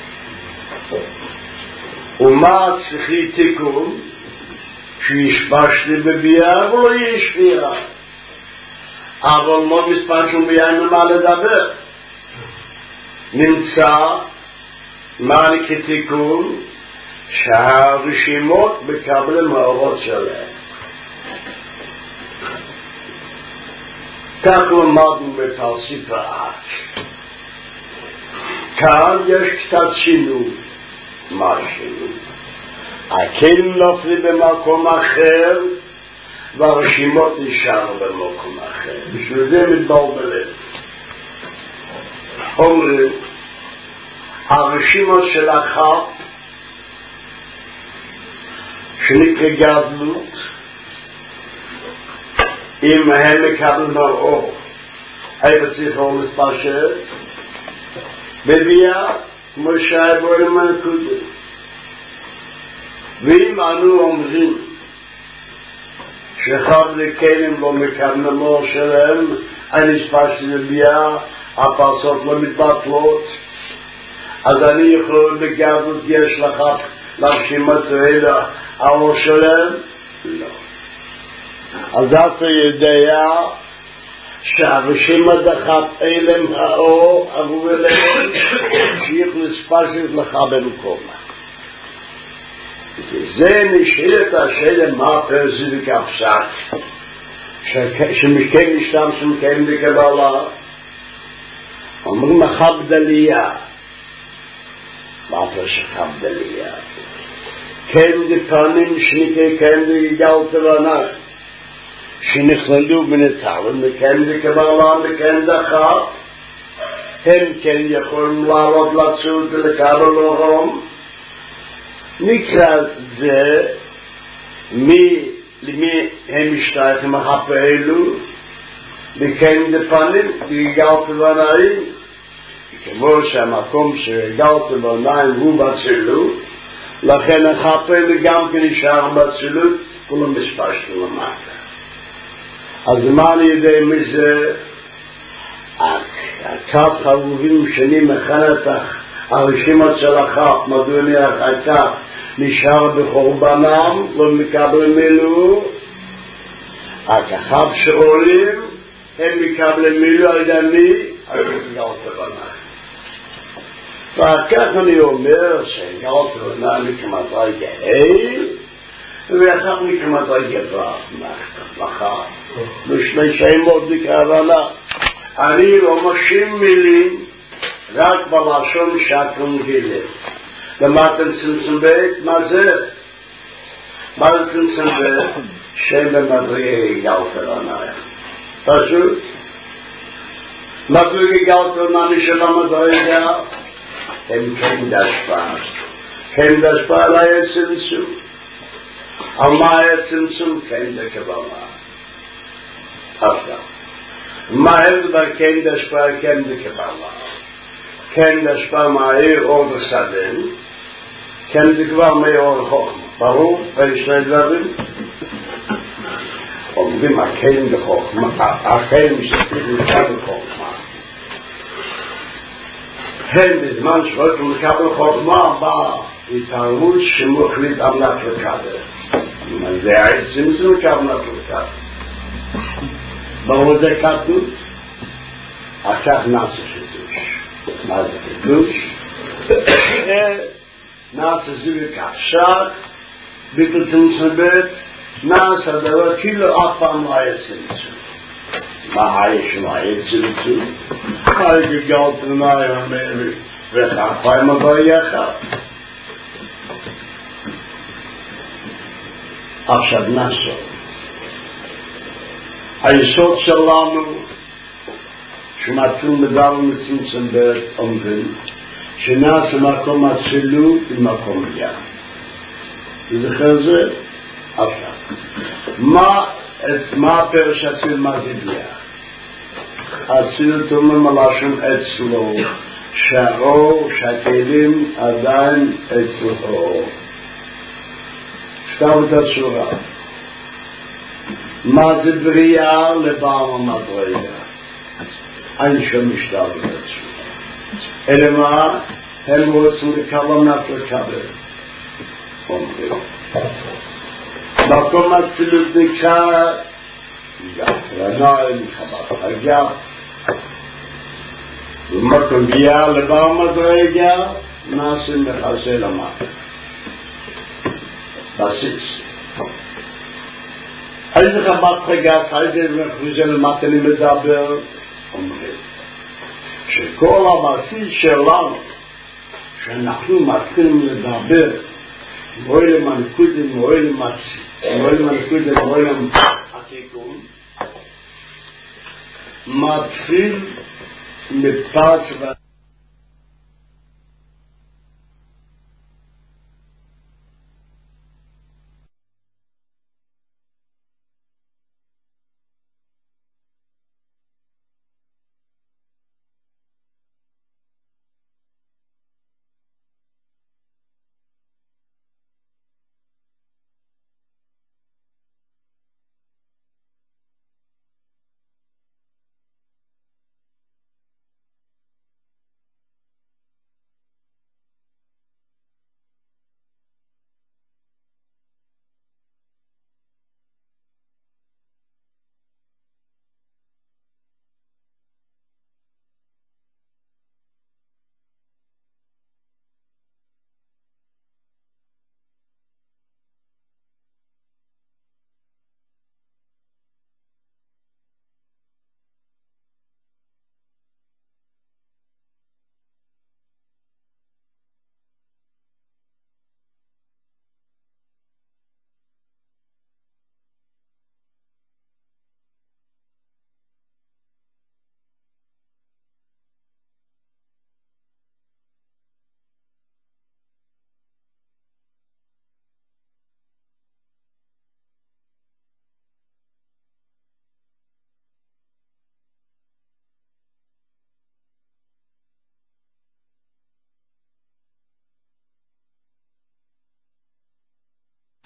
ומה צריכי תיקון? שישפש בביאה ולא יהיה שפירה. אבל לא מספש בביאה אין מה לדבר. נמצא מה כתיקון שהרשימות מקבלים האורות שלהם. כך למדנו בפרסית רעת. כאן יש קצת שינוי. מה שינוי? הכלים נופלים במקום אחר, והרשימות נשארו במקום אחר. בשביל זה מתבלבלים. אומרים, הרשימות של החפ, שנקרא גדלות, אם הם מקבלים באור, הם צריכים להתפשט, בביאה, כמו שהיה בורים מהנקודים. ואם אנו אומרים שחד לכלים לא מקבלים באור שלהם, אין להתפשט בביאה, הפרסות לא מתבטלות, אז אני יכול בגדלות יש לך לרשימת האלה האור שלהם? לא. אז אתה יודע שהרשימה דחת אלם האור עבור אליהם שיך לספשת לך במקומה. זה נשאלת השאלה מה פרסי וכפסק שמכן משתמשים כן בקבלה אומרים החבדליה מה פרסי חבדליה כן דפנים שניקי כן דגל תבנה שנכללו בנטלם וכן דקבלה וכן דחה הם כן יכולים לעלות לצוד ולקבל לרום נקרא זה מי למי הם משתייכים הפעלו וכן דפנים בגלל תבנאים כמו שהמקום שגל תבנאים הוא בצילות לכן הפעלו גם כן נשאר בצילות כולם מספשנו למטה אז מה אני יודע מזה הקו חרובים שני מכנתך הרשימת של החף מדוני החכה נשאר בחורבנם לא מקבלים מילוא הכחף שעולים הם מקבלים מילוא על ידי מי? על ידי תבנה וכך אני אומר שגל תבנה מכמתי גאל ואחר מכמתי גברת מחר בשני שמות בכוונה אני לא משים מילים רק בלשון שקרון גילה למטן צמצם בית מה זה? מה זה צמצם בית? שם במדרגי גל תבנאי פשוט מדרגי גל תבנאי של המדרגה הם כן דשפעה כן דשפעה לא היה צמצום על מה היה צמצום? כן דקבלה עכשיו מה הם דבר כן דשפעה כן דקבלה כן דשפעה מהעיר אור וסדן כן זה כבר מאור חוכמה ברור? בין שני דברים עומדים הכן בחוכמה הכן משתתף לקבל חוכמה הם בזמן שרוצים לקבל חוכמה בא התערבות שמוחליט עמלת לקבל זה העצים זה לקבל לקבל ברור זה כתוב עכשיו נעשה חידוש מה זה חידוש? נעשה זה וכפשק ביטל צמצום בית נעשה דבר כאילו אף פעם לא היה צמצום מה היה שלא היה צמצום? היה גגל תנאי המארי וכך פעם הבא יחד עכשיו נעשה היסוד שלנו שמתחיל מדבר מצמצם בית אומרים שנעשה מקום הצילות ומקום ים וזכר זה עכשיו מה הפרש הציל מה זה ביה הצילות אומרים מלשון אצלו שהאור שהכלים עדיין אצלו שתיים את הצורה מה זה בריאה לבעל המדרגה אין שום משתל בצורה אלא מה הם רוצים לכוונת לקבל אומרים מקום הצילות נקרא גפרניים חבת הגף ומקום גיאה לבעל מדרגה נעשים מחסה למטה בסיס איזה חבת חגת, איזה מחוזה למטה אני מדבר אומרים שכל הבסיס שלנו שאנחנו מתחילים לדבר מועל למנקודים, מועל למציא מועל למנקודים, מועל למתיקון מתחיל מפרץ